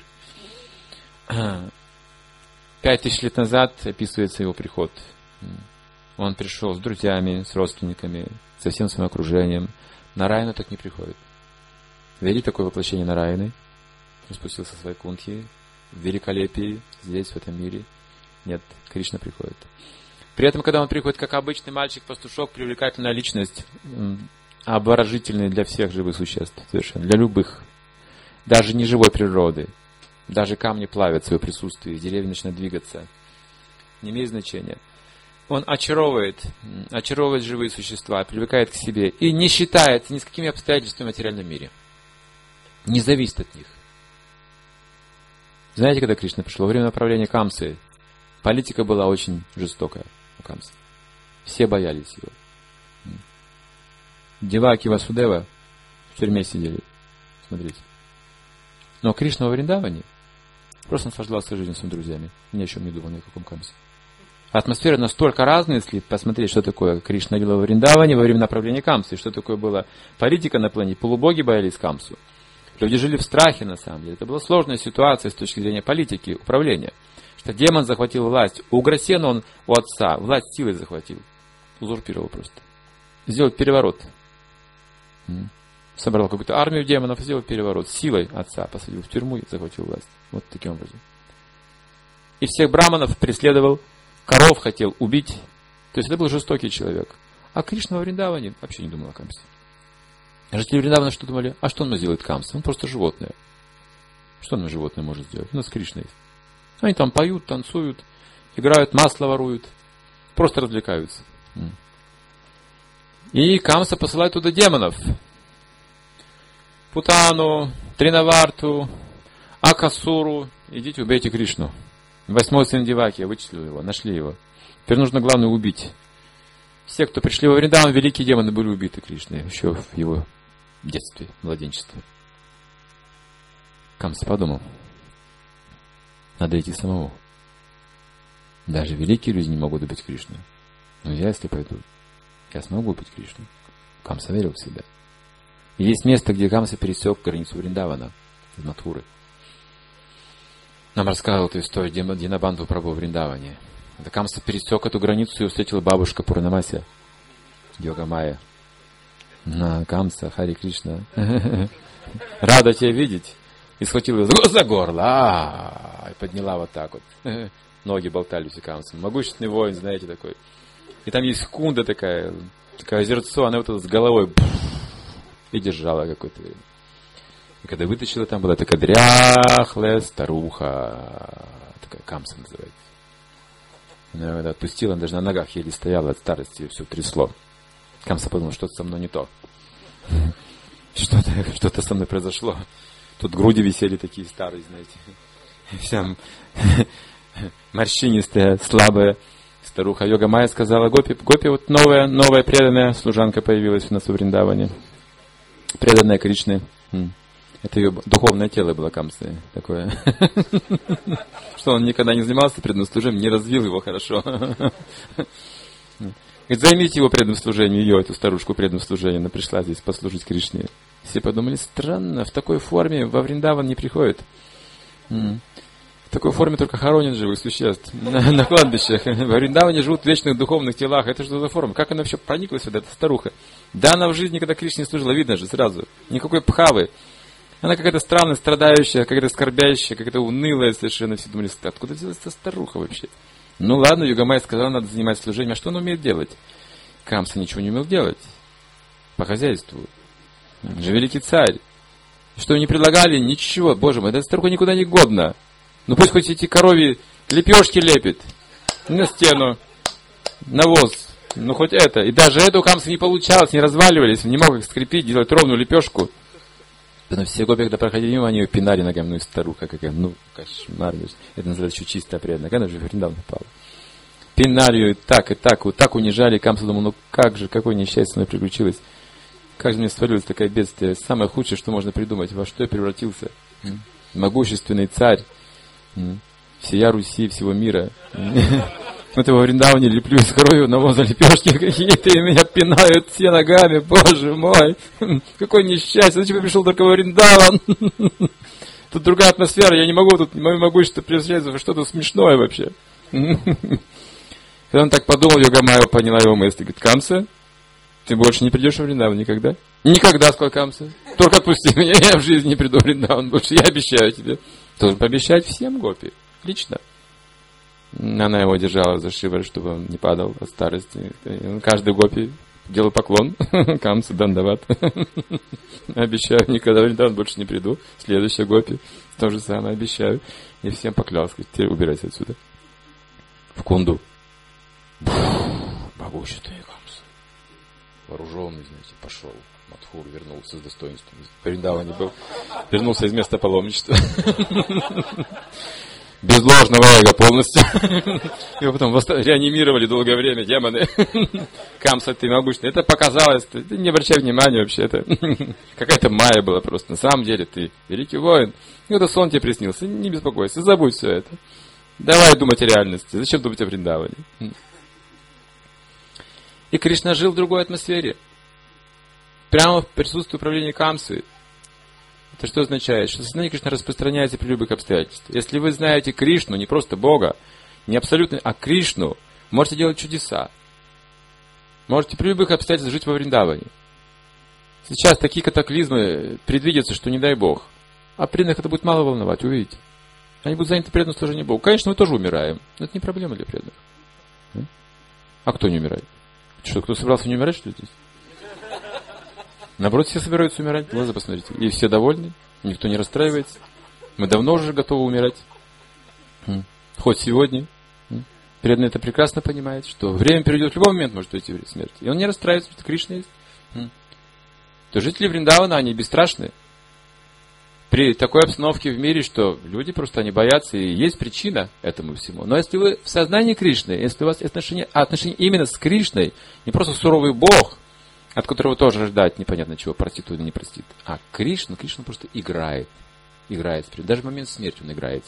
Пять тысяч лет назад описывается его приход. Он пришел с друзьями, с родственниками, со всем своим окружением. Нараяна так не приходит. Видели такое воплощение Нараяны? Распустился своей кунхи в великолепии здесь, в этом мире. Нет, Кришна приходит. При этом, когда он приходит как обычный мальчик-пастушок, привлекательная личность, обворожительный для всех живых существ, совершенно, для любых, даже не живой природы. Даже камни плавят в свое присутствие, деревья начинают двигаться. Не имеет значения. Он очаровывает, очаровывает живые существа, привлекает к себе и не считается ни с какими обстоятельствами в материальном мире. Не зависит от них. Знаете, когда Кришна пришел? Во время правления Камсы политика была очень жестокая у Камсы. Все боялись его. Деваки и Васудева в тюрьме сидели. посмотреть. Но Кришна во Вриндаване просто наслаждался жизнью с своими друзьями. Ни о чем не думал, ни о каком Камсе. Атмосфера настолько разная, если посмотреть, что такое Кришна видел во Вриндаване во время правления Камсы, что такое была политика на планете. Полубоги боялись Камсу. Люди жили в страхе, на самом деле. Это была сложная ситуация с точки зрения политики, управления. Что демон захватил власть. У Уграсена он у отца власть силой захватил. Узурпировал просто. Сделал переворот. Собрал какую-то армию демонов, сделал переворот. Силой отца посадил в тюрьму и захватил власть. Вот таким образом. И всех браманов преследовал. Коров хотел убить. То есть это был жестокий человек. А Кришна во Вриндаване вообще не думал о Камсе. Жители Вриндавана что думали? А что он сделает Камса? Он просто животное. Что он животное может сделать? У нас Кришна есть. Они там поют, танцуют, играют, масло воруют. Просто развлекаются. И Камса посылает туда демонов. Путану, Тринаварту, Акасуру. Идите убейте Кришну. Восьмой сын Деваки, я вычислил его, нашли его. Теперь нужно главное убить. Все, кто пришли во Вриндаван, великие демоны были убиты Кришной еще в его детстве, младенчестве. Камса подумал, надо идти самому. Даже великие люди не могут убить Кришну. Но я, если пойду, я смогу убить Кришну. Камса верил в себя. И есть место, где Камса пересек границу Вриндавана, из Мадхуры. Нам рассказывал эту историю Динабандху Прабху в Вриндаване. Это Камса пересек эту границу и встретила бабушка Пурнамася, Йога Майя. На, Камса, Хари Кришна. Рада тебя видеть. И схватила его за горло. А-а-а, и подняла вот так вот. Ноги болтались у Камса. Могущественный воин, знаете, такой. И там есть кунда такая, такое озерцо, она вот с головой и держала какое-то время. И когда вытащила, там была такая дряхлая старуха. Такая Камса называется. Она когда отпустила, она даже на ногах еле стояла от старости, ее все трясло. Камса подумал, что-то со мной не то. Что-то, что-то со мной произошло. Тут груди висели такие старые, знаете. Вся морщинистая, слабая старуха. Йога Майя сказала, Гопи, Гопи, вот новая, новая преданная служанка появилась у нас в Вриндаване. Преданная Кришне. Это ее духовное тело было Камсы. Такое. Что он никогда не занимался преданным служением, не развил его хорошо. Говорит, займите его преданным служением, ее, эту старушку преданным служением. Она пришла здесь послужить Кришне. Все подумали, странно, в такой форме во Вриндаван не приходит. В такой форме только хоронят живых существ на, на кладбищах. Во Вриндаване живут в вечных духовных телах. Это что за форма? Как она вообще проникла сюда, эта старуха? Да, она в жизни, когда Кришне служила, видно же сразу. Никакой пхавы. Она какая-то странная, страдающая, какая-то скорбящая, какая-то унылая совершенно. Все думали, откуда взялась эта старуха вообще? Ну ладно, Йога Майя сказала, надо заниматься служением. А что он умеет делать? Камса ничего не умел делать. По хозяйству. Он же великий царь. Что не предлагали? Ничего. Боже мой, эта старуха никуда не годна. Ну пусть хоть эти коровьи лепешки лепит. На стену. Навоз. Ну хоть это. И даже это у Камса не получалось, не разваливались. Он не мог их скрепить, делать ровную лепешку. Но все гопи, когда проходили мимо, они ее пинали ногами. Ну и старуха какая, ну кошмар. Это называется еще чистая преданная. Она же в Вриндаван попала. Пинали ее и так, и так, вот так унижали. Камса думал, ну как же, какое несчастье мной приключилось. Как же мне свалилась такая бедствие. Самое худшее, что можно придумать. Во что я превратился? Могущественный царь. Всея Руси, всего мира. Вот его в Вриндаване леплю из крови, навоза лепешки какие-то, и меня пинают все ногами, боже мой. Какое несчастье, зачем я пришел только во Вриндаван? Тут другая атмосфера, я не могу, тут мое могущество превращается в что-то смешное вообще. Когда он так подумал, Йога Майя поняла его мысли. Говорит, Камса, ты больше не придешь во Вриндаван никогда? Никогда, сказал Камса. Только отпусти меня, я в жизни не приду в Вриндаван больше, я обещаю тебе. Должен пообещать всем гопи, лично. Она его держала за шиворот, чтобы он не падал от старости. Каждый гопи делал поклон. Камса дандават. Обещаю, никогда в Вриндаван больше не приду. Следующая гопи. То же самое обещаю. И всем поклялся. Теперь убирайся отсюда. В кунду. Могущественный Камса. Вооруженный, знаете, пошел. Мадхур вернулся с достоинством. В Вриндаване был. Вернулся из места паломничества. без ложного эго полностью. Его потом реанимировали долгое время демоны. Камса, ты могущественный. Это показалось, ты не обращай внимания вообще. Это какая-то майя была просто. На самом деле ты великий воин. И вот сон тебе приснился. Не беспокойся, забудь все это. Давай думать о реальности. Зачем думать о Вриндаване? И Кришна жил в другой атмосфере. Прямо в присутствии управления Камсы. Это что означает? Что сознание Кришны распространяется при любых обстоятельствах. Если вы знаете Кришну, не просто Бога, не абсолютно, а Кришну, можете делать чудеса. Можете при любых обстоятельствах жить во Вриндаване. Сейчас такие катаклизмы предвидятся, что не дай Бог. А преданных это будет мало волновать, увидите. Они будут заняты преданным служением Богу. Конечно, мы тоже умираем. Но это не проблема для преданных. А кто не умирает? Что, кто собрался не умирать, что ли, здесь? Наоборот, все собираются умирать. Глаза посмотрите. И все довольны. Никто не расстраивается. Мы давно уже готовы умирать. Хоть сегодня. Преданный это прекрасно понимает, что время придет, в любой момент может прийти смерть. И он не расстраивается, что Кришна есть. То жители Вриндавана, они бесстрашны. При такой обстановке в мире, что люди просто они боятся, и есть причина этому всему. Но если вы в сознании Кришны, если у вас отношения, отношения именно с Кришной, не просто суровый Бог, от которого тоже ждать непонятно чего, простит или не простит, а Кришна, Кришна просто играет. Играет. Даже в момент смерти он играет.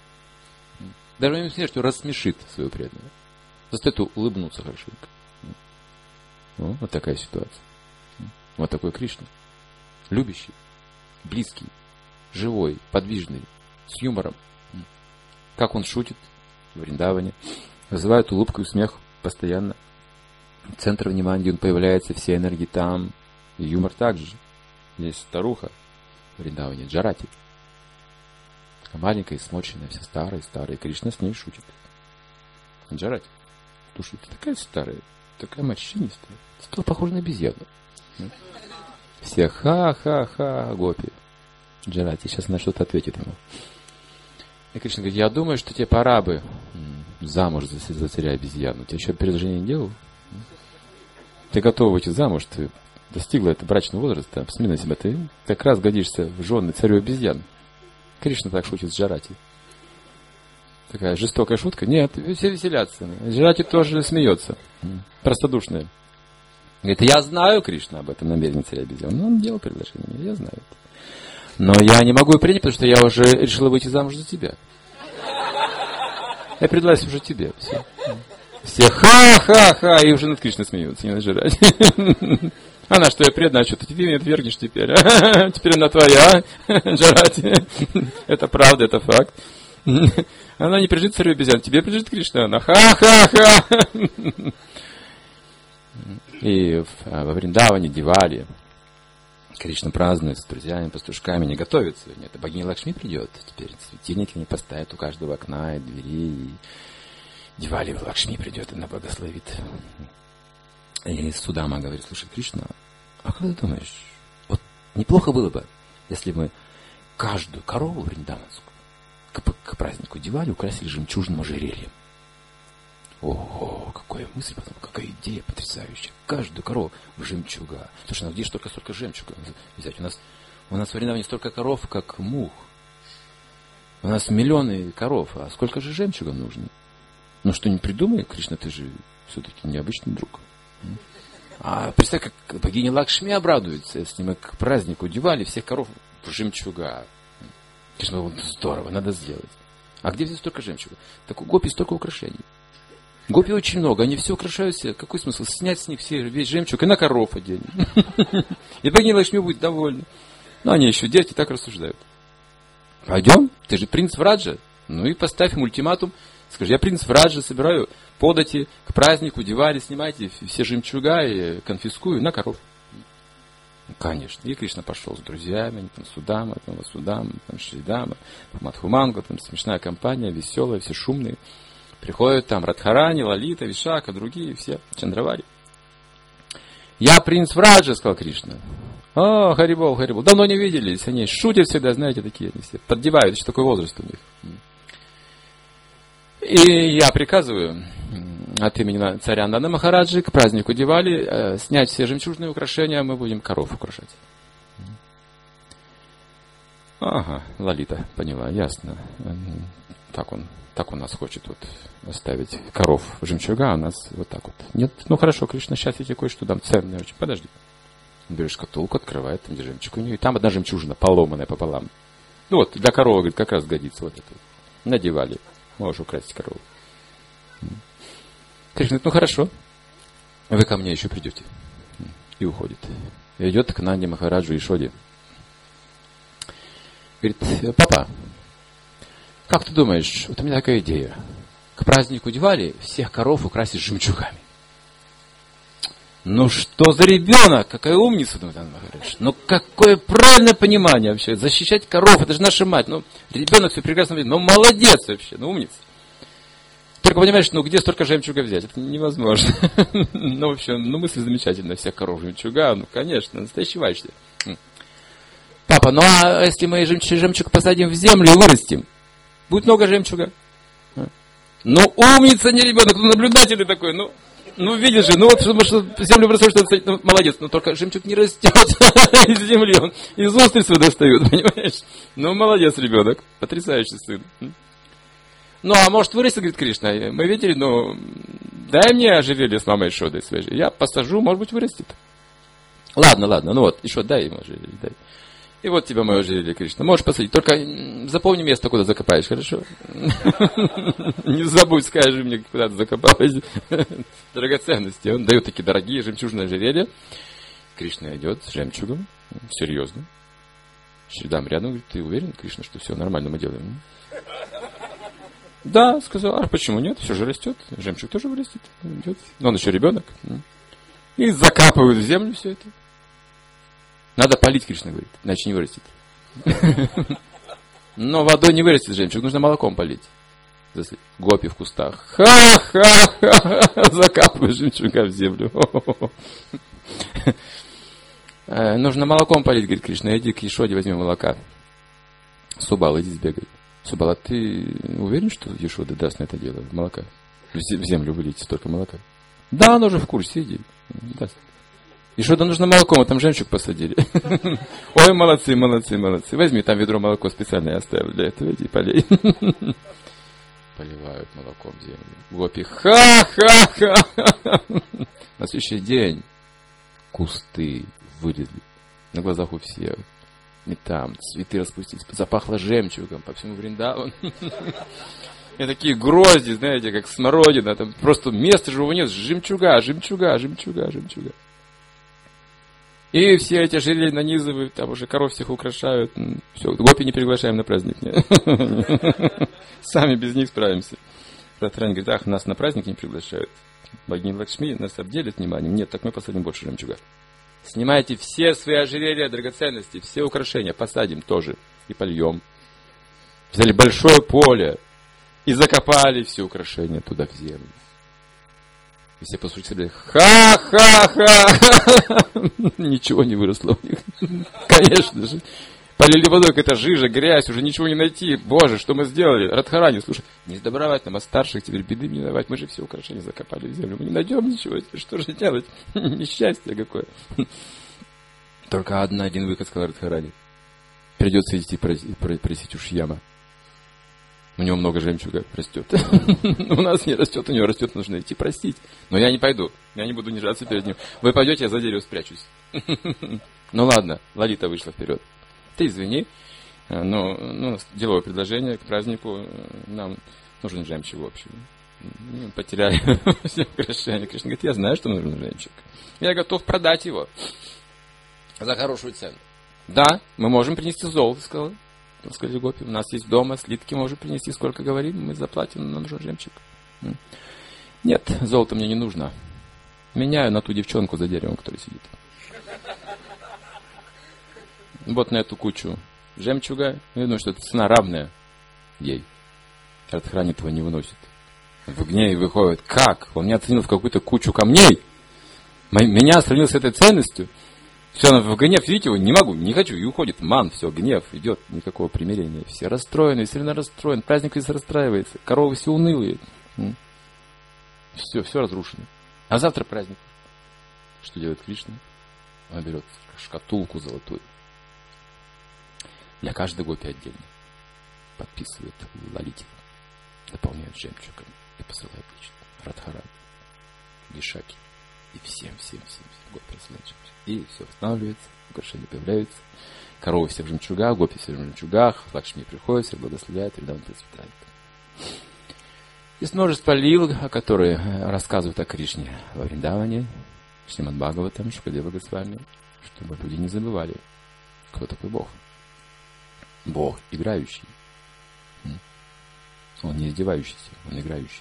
Даже в момент смерти он рассмешит своего преданного. Заставит улыбнуться хорошенько. Ну, вот такая ситуация. Вот такой Кришна. Любящий, близкий, живой, подвижный, с юмором. Как он шутит в Вриндаване. Вызывает улыбку и смех постоянно. Центр внимания, где он появляется, все энергии там. И юмор также. Есть старуха в Вриндаване, Джарати. Такая маленькая, смоченная, вся старая, старая. И Кришна с ней шутит. Джарати. Слушай, ты такая старая, такая морщинистая. Стала похожа на обезьяну. Все ха-ха-ха, гопи. Джарати сейчас на что-то ответит ему. И Кришна говорит, я думаю, что тебе пора бы замуж за, за царя обезьяну. Ты еще предложение не делал? Ты готова выйти замуж, ты достигла этого брачного возраста, посмотри на себя, ты как раз годишься в жены царю обезьян. Кришна так шутит с Джарати. Такая жестокая шутка. Нет, все веселятся. Джарати тоже смеется. Простодушная. Говорит, я знаю, Кришна, об этом намерении царя обезьян. Ну, он делал предложение, я знаю это. Но я не могу принять, потому что я уже решила выйти замуж за тебя. Я предлагаю уже тебе. Все. Все ха-ха-ха, и уже над Кришной смеются, не нажирать. Она что, я предана, что ты меня отвергнешь теперь? А? Теперь она твоя, Джарати. Это правда, это факт. Она не прижит царю обезьян, тебе прижит Кришна. Она ха-ха-ха. И во Вриндаване, Дивали, Кришна празднует с друзьями, пастушками, не готовится. Нет, богиня Лакшми придет. Теперь светильники они поставят у каждого окна и двери. И Дивали Лакшми придет, и она благословит. И Судама говорит, слушай, Кришна, а как ты думаешь, вот неплохо было бы, если мы каждую корову вриндаванскую к, к празднику Дивали украсили жемчужным ожерельем. Ого, какая мысль потом, какая идея потрясающая. Каждую корову в жемчуга. Слушай, ну где же только столько жемчуга взять? У нас, у нас в Вриндаване столько коров, как мух. У нас миллионы коров, а сколько же жемчуга нужно? Ну что, не придумай, Кришна, ты же все-таки необычный друг. А представь, как богиня Лакшми обрадуется, если мы к празднику Дивали всех коров в жемчуга. Кришна, вот здорово, надо сделать. А где взять столько жемчуга? Так у гопи столько украшений. Гопи очень много, они все украшают себя. Какой смысл? Снять с них все, весь жемчуг и на коров оденем. И богиня Лакшми будет довольна. Ну, они еще дети так рассуждают. Пойдем, ты же принц Враджа. Ну и поставь им ультиматум. Скажи, я принц Враджа, собираю подати к празднику Дивали, снимайте все жемчуга и конфискую на коров. Конечно. И Кришна пошел с друзьями, там Судама, там Васудама, там Шридама, Мадхуманга, там смешная компания, веселая, все шумные. Приходят там Радхарани, Лалита, Вишака, другие все, Чандравари. Я принц Враджа, сказал Кришна. О, Харибол, Харибол. Давно не виделись, они шутят всегда, знаете, такие они все. Поддевают, еще такой возраст у них. И я приказываю от имени царя Нанда Махараджи к празднику Дивали э, снять все жемчужные украшения, мы будем коров украшать. Ага, Лалита, поняла, ясно. так он, так он нас хочет вот оставить коров жемчуга, а у нас вот так вот. Нет, ну хорошо, Кришна, сейчас я тебе кое-что дам ценное очень. Подожди. Он берет шкатулку, открывает, там где жемчуг у нее, и там одна жемчужина, поломанная пополам. Ну вот, для коровы, говорит, как раз годится вот это. Надевали. Можешь украсть корову. Кришна говорит, ну хорошо, вы ко мне еще придете. И уходит. И идет к Нанде Махараджу и Шоде. Говорит, папа, как ты думаешь, вот у меня такая идея. К празднику Дивали всех коров украсить жемчугами. Ну что за ребенок? Какая умница, думает Нанда Махарадж. Ну какое правильное понимание вообще. Защищать коров, это же наша мать. Ну ребенок все прекрасно видит. Ну молодец вообще, ну умница. Только понимаешь, ну где столько жемчуга взять? Это невозможно. Ну, в общем, ну мысль замечательная, всех коров жемчуга, ну, конечно, настоящий вальщик. Папа, ну а если мы жемчуг, жемчуг посадим в землю и вырастим, будет много жемчуга. Ну, умница, не ребенок, ну, наблюдательный такой, ну, ну, видишь же, ну, вот, что, что землю бросаешь, что ну, молодец, но только жемчуг не растет из земли, он из устриц достают, понимаешь? Ну, молодец, ребенок, потрясающий сын. Ну, а может вырастет, говорит Кришна, мы видели, ну, дай мне ожерелье с мамой Ишодой свежей, я посажу, может быть, вырастет. Ладно, ладно, ну вот, Ишод, дай ему ожерелье, дай. И вот тебе мое ожерелье, Кришна, можешь посадить, только запомни место, куда закопаешь, хорошо? Не забудь, скажи мне, куда ты закопалась драгоценности. Он дает такие дорогие жемчужные ожерелья. Кришна идет с жемчугом, серьезно. Шридам рядом, говорит, ты уверен, Кришна, что все нормально мы делаем? Да, сказал, а почему нет? Все же растет, жемчуг тоже вырастет. Идет. Но он еще ребенок. И закапывают в землю все это. Надо полить, Кришна говорит, иначе не вырастет. Но водой не вырастет жемчуг, нужно молоком полить. Гопи в кустах. Ха-ха-ха! Закапывают жемчуга в землю. Нужно молоком полить, говорит Кришна, иди к Ешоде, возьми молока. Субал, иди сбегай. Субала, ты уверен, что Ешода даст на это дело молока? В землю вылить столько молока? Да, она уже в курсе, иди. Даст. Ешода нужно молоком, а там жемчуг посадили. Ой, молодцы, молодцы, молодцы. Возьми, там ведро молоко специально я оставил для этого, иди полей. Поливают молоком землю. Гопи, ха-ха-ха. На следующий день кусты вылезли на глазах у всех. И там цветы распустились, запахло жемчугом по всему Вриндавану. И такие грозди, знаете, как смородина. Там просто места живого нет, жемчуга, жемчуга, жемчуга, жемчуга. И все эти ожерелья нанизывают, там уже коров всех украшают. Все, гопи не приглашаем на праздник. Сами без них справимся. Радхарани говорит, ах, нас на праздник не приглашают. Богиня Лакшми нас обделит вниманием. Нет, так мы посадим больше жемчуга. Снимайте все свои ожерелья, драгоценности, все украшения, посадим тоже и польем. Взяли большое поле и закопали все украшения туда в землю. И все послушали, ха-ха-ха, ничего не выросло у них. Конечно же. Полили водой, какая-то жижа, грязь, уже ничего не найти. Боже, что мы сделали? Радхарани, слушай, не сдобровать нам от старших, теперь беды не давать. Мы же все украшения закопали в землю. Мы не найдем ничего, что же делать? Несчастье какое. Только одна, один выход, сказал Радхарани. Придется идти просить у Шьяма. У него много жемчуга растет. У нас не растет, у него растет, нужно идти просить. Но я не пойду, я не буду унижаться перед ним. Вы пойдете, я за дерево спрячусь. Ну ладно, Лалита вышла вперед. Ты извини, но ну, деловое предложение к празднику, нам нужен жемчуг, в общем. Мы потеряли все украшения. Кришна говорит, я знаю, что нужен жемчуг. Я готов продать его за хорошую цену. Да, мы можем принести золото, сказал, сказали гопи. У нас есть дома слитки, можем принести, сколько говорим, мы заплатим, нам нужен жемчуг. Нет, золото мне не нужно. Меняю на ту девчонку за деревом, которая сидит. Вот на эту кучу жемчуга. Я думаю, что это цена равная ей. Радхарани этого не выносит. В гневе выходит. Как? Он меня оценил в какую-то кучу камней. Меня сравнил с этой ценностью. Все, он в гнев, видите его, не могу, не хочу. И уходит. Ман, все, гнев идет. Никакого примирения. Все расстроены, все равно расстроен. Праздник весь расстраивается. Коровы все унылые. Все, все разрушено. А завтра праздник. Что делает Кришна? Он берет шкатулку золотую. Для каждой гопи отдельно. Подписывает Лалите. наполняют жемчугом и посылают лично Радхарат, Вишаки и всем, всем, всем, всем гопи рассылают жемчуг. И все восстанавливается, украшения появляются, коровы все в жемчугах, гопи все в жемчугах, Лакшми приходит, все благословляет, Вриндаван процветает. Есть множество лил, которые рассказывают о Кришне во Вриндаване, Шримад Бхагаватам, Шукадева Госвами, чтобы люди не забывали, кто такой Бог. Бог играющий. Он не издевающийся, он играющий.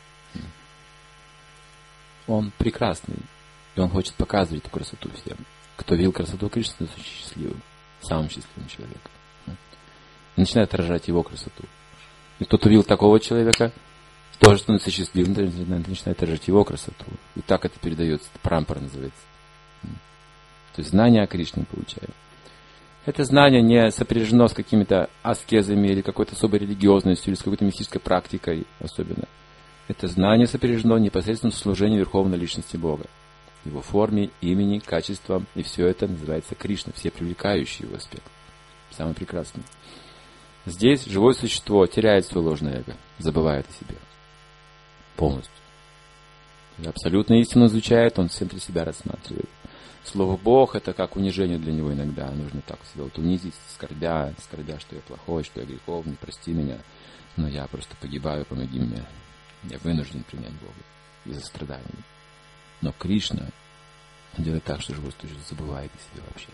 Он прекрасный, и он хочет показывать эту красоту всем. Кто видел красоту Кришны, становится счастливым, самым счастливым человеком. И начинает отражать его красоту. И кто-то видел такого человека, тоже становится счастливым, начинает отражать его красоту. И так это передается, это прампара называется. То есть знание о Кришне получаем. Это знание не сопряжено с какими-то аскезами или какой-то особой религиозностью, или с какой-то мистической практикой особенно. Это знание сопряжено непосредственно с служением Верховной Личности Бога. Его форме, имени, качествам. И все это называется Кришна, все привлекающие его аспекты. Самый прекрасный. Здесь живое существо теряет свое ложное эго, забывает о себе. Полностью. Абсолютную истину изучает, он в центре себя рассматривает. Слово Бог — это как унижение для него иногда. Нужно так себя вот унизить, скорбя, скорбя, что я плохой, что я греховный, прости меня. Но я просто погибаю, помоги мне. Я вынужден принять Бога из-за страданий. Но Кришна делает так, что живой существо забывает о себе вообще.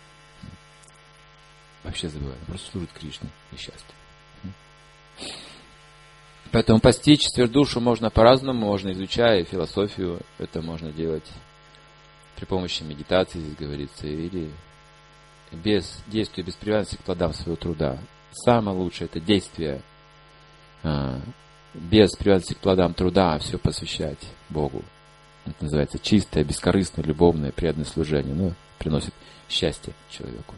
Вообще забывает. Просто служит Кришне и счастью. Поэтому постичь сверхдушу можно по-разному, можно изучая философию, это можно делать при помощи медитации, здесь говорится, или без действия, без привязанности к плодам своего труда. Самое лучшее это действие, без привязанности к плодам труда, а все посвящать Богу. Это называется чистое, бескорыстное, любовное, преданное служение. Ну, приносит счастье человеку.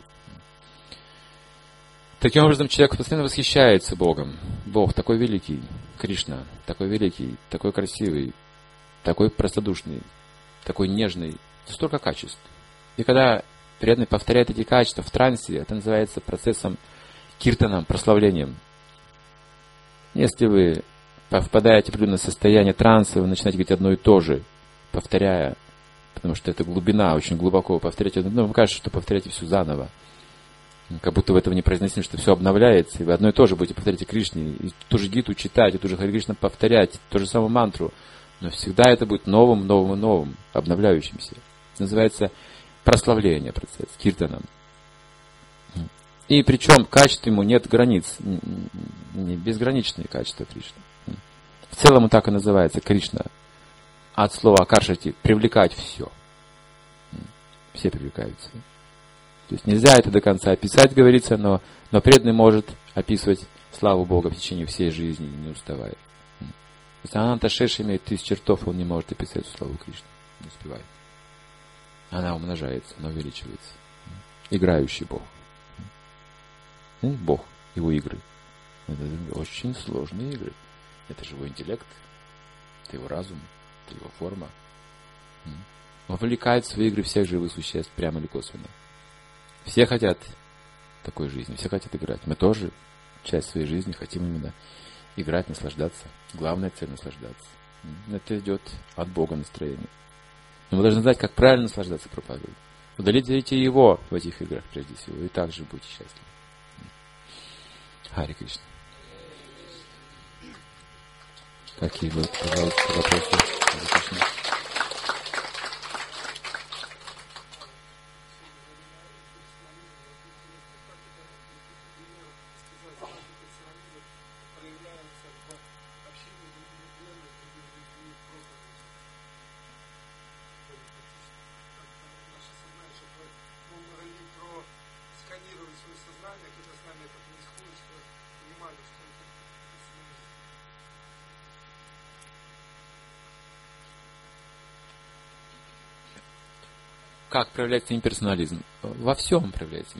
Таким образом, человек постоянно восхищается Богом. Бог такой великий, Кришна такой великий, такой красивый, такой простодушный, такой нежный. Столько качеств. И когда преданный повторяет эти качества в трансе, это называется процессом киртаном, прославлением. Если вы впадаете в определенное состояние транса, вы начинаете говорить одно и то же, повторяя, потому что это глубина, очень глубоко повторяете. Ну, вам кажется, что повторяете все заново. Как будто вы этого не произносили, что все обновляется, и вы одно и то же будете повторять и Кришне, и ту же гиту читать, и ту же Харе Кришна повторять, ту же самую мантру. Но всегда это будет новым, новым и новым, обновляющимся. Это называется прославление процесс, киртаном. И причем качество ему нет границ, не безграничные качества Кришны. В целом он так и называется, Кришна. От слова акаршати – привлекать все. Все привлекаются. То есть нельзя это до конца описать, говорится, но, но преданный может описывать славу Бога в течение всей жизни, не уставая. То есть Ананта Шеша имеет тысячу ртов, он не может описать славу Кришны, не успевает. Она умножается, она увеличивается. Играющий Бог. Бог, его игры. Это очень сложные игры. Это же его интеллект, это его разум, это его форма. Он вовлекает в свои игры всех живых существ, прямо или косвенно. Все хотят такой жизни, все хотят играть. Мы тоже часть своей жизни хотим именно играть, наслаждаться. Главная цель — наслаждаться. Это идет от Бога настроение. Но мы должны знать, как правильно наслаждаться проповедью. Удовлетворите его в этих играх, прежде всего, и также будьте счастливы. Харе Кришна. Какие будут, пожалуйста, вопросы? Как проявляется имперсонализм? Во всем проявляется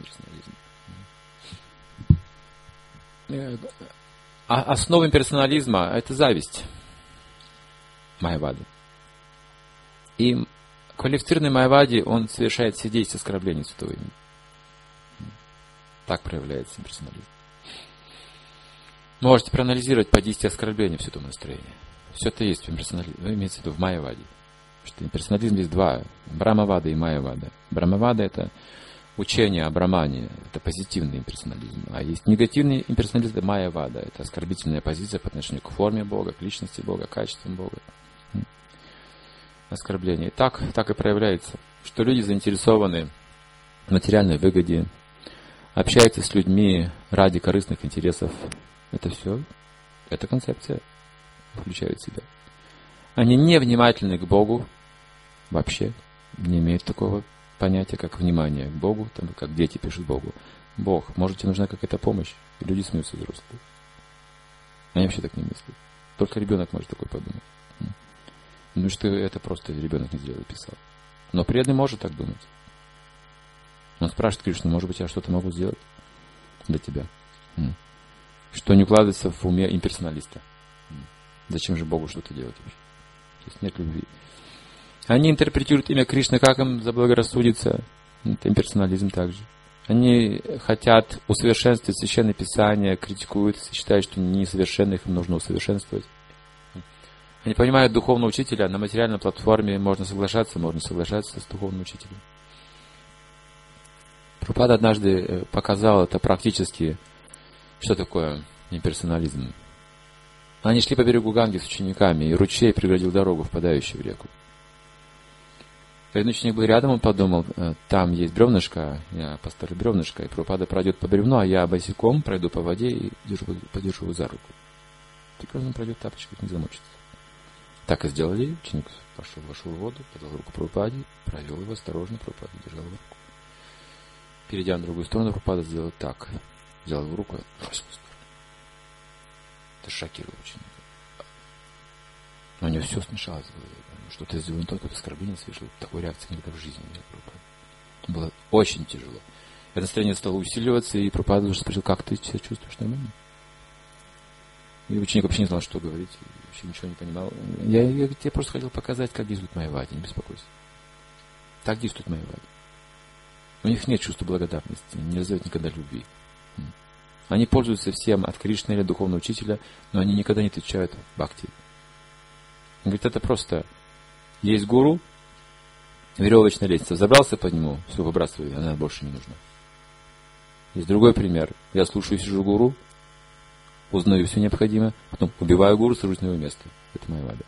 имперсонализм. А основа имперсонализма – это зависть майявады. И квалифицированный майявади, он совершает все действия оскорбления святого имени. Так проявляется имперсонализм. Можете проанализировать по десяти оскорблениям все это настроение. Все это есть в имперсонализме, имеется в виду в майяваде. Что имперсонализм есть два: Брамавада и Майявада. Брамавада — это учение о Брамане, это позитивный имперсонализм. А есть негативный имперсонализм — это Майявада, это оскорбительная позиция по отношению к форме Бога, к личности Бога, к качествам Бога. Оскорбление. И так, так и проявляется, что люди заинтересованы в материальной выгоде, общаются с людьми ради корыстных интересов. Это все, эта концепция включает в себя. Они не внимательны к Богу, вообще не имеют такого понятия, как внимание к Богу, там, как дети пишут Богу: Бог, может, тебе нужна какая-то помощь? И люди смеются взрослые. Они вообще так не мыслят. Только ребенок может такое подумать. Ну что это просто ребенок не сделал, писал. Но преданный может так думать. Он спрашивает Кришну: может быть, я что-то могу сделать для тебя? Что не укладывается в уме имперсоналиста. Зачем же Богу что-то делать вообще? То есть нет любви. Они интерпретируют имя Кришны, как им заблагорассудится. Это имперсонализм также. Они хотят усовершенствовать Священное Писание, критикуют, считают, что несовершенно их нужно усовершенствовать. Они понимают духовного учителя. На материальной платформе можно соглашаться, можно соглашаться с духовным учителем. Прабхупада однажды показал это практически, что такое имперсонализм. Они шли по берегу Ганги с учениками, и ручей преградил дорогу, впадающую в реку. Один ученик был рядом, он подумал: там есть бревнышко, я поставлю бревнышко, и Прабхупада пройдет по бревну, а я босиком пройду по воде и держу, подержу его за руку. Прекрасно он пройдет тапочках, не замочится. Так и сделали. Ученик пошел, вошел в воду, подал руку Прабхупаде, провел его осторожно, Прабхупада держал его руку. Перейдя на другую сторону, Прабхупада сделал так. Взял его руку и бросил в сторону. Это шокировало ученика. Но у него все смешалось в голове. Что-то сделал не только оскорбление совершил. Такой реакции никогда в жизни не было. Было очень тяжело. Это настроение стало усиливаться, и Прабхупада уже спросил: как ты себя чувствуешь, нормально? И ученик вообще не знал, что говорить, вообще ничего не понимал. Я, я тебе просто хотел показать, как действует майявади, не беспокойся. Так действует майявади. У них нет чувства благодарности, не развивают никогда любви. Они пользуются всем от Кришны или духовного учителя, но они никогда не отвечают бхакти. Он говорит: это просто есть гуру, веревочная лестница, забрался под нему, все, выбрасываю, она больше не нужна. Есть другой пример. Я слушаю, сижу гуру, узнаю все необходимое, потом убиваю гуру, сажусь на его место. Это майявада.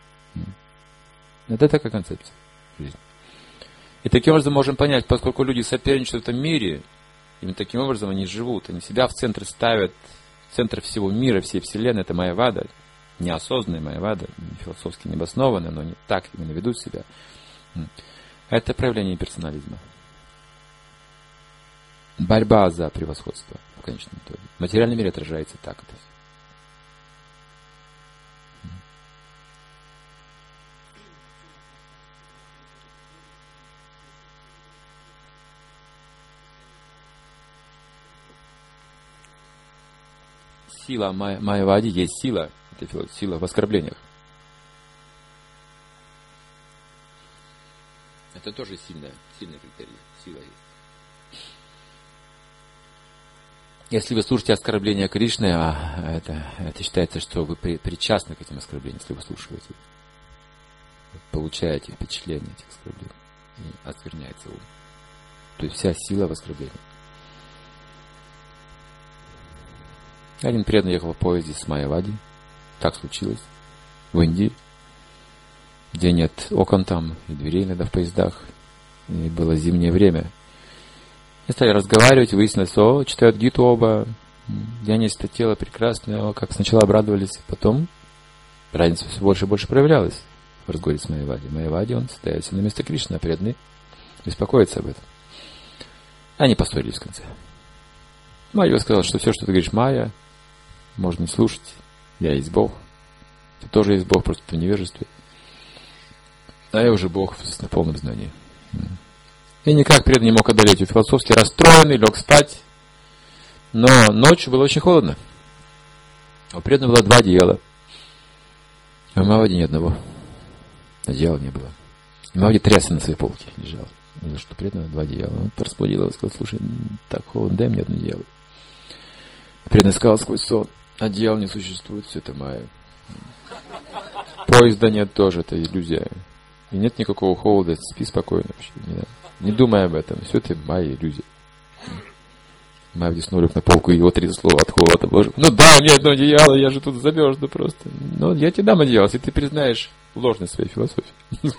Это такая концепция жизни. И таким образом можем понять, поскольку люди соперничают в этом мире, именно таким образом они живут. Они себя в центр ставят, в центр всего мира, всей вселенной. Это майявада, неосознанная майявада, не философски необоснованная, но не так именно ведут себя. Это проявление имперсонализма. Борьба за превосходство в конечном итоге. В материальном мире отражается так это. Сила майявади есть сила, это сила в оскорблениях. Это тоже сильная, сильный критерий, сила есть. Если вы слушаете оскорбления Кришны, а это, это считается, что вы при, причастны к этим оскорблениям, если вы слушаете, вы получаете впечатление этих оскорблений, и оскверняется ум. То есть вся сила в оскорблении. Один преданный ехал в поезде с майявади. Так случилось. В Индии, где нет окон там и дверей иногда в поездах. И было зимнее время. И стали разговаривать, выяснилось, что читают гиту оба. Дьянис это тело прекрасное, как сначала обрадовались, потом разница все больше и больше проявлялась в разговоре с майявади. Майявади, он ставится на место Кришны, а преданный беспокоится об этом. Они поссорились в конце. Майя сказал, что все, что ты говоришь, Майя, можно не слушать. Я есть Бог. Ты тоже есть Бог, просто ты в невежестве. А я уже Бог на полном знании. И никак преданный не мог одолеть. И философски расстроенный, лег спать. Но ночью было очень холодно. У преданного было два одеяла. А у Майявади ни одного. Одеяла не было. И Майявади трясся на своей полке лежал. Видел, что преданного два одеяла. Он разбудил его и сказал: слушай, так холодно, дай мне одно одеяло. Преданный сказал сквозь сон: Одеял не существует, все это майя. Поезда нет тоже, это иллюзия. И нет никакого холода, спи спокойно вообще. Не, не думай об этом, все это майя, иллюзия. Майя вдесну лег на полку, и его трясло от холода. Боже, ну да, у меня одно одеяло, я же тут замерзну просто. Ну, я тебе дам одеяло, если ты признаешь ложность своей философии.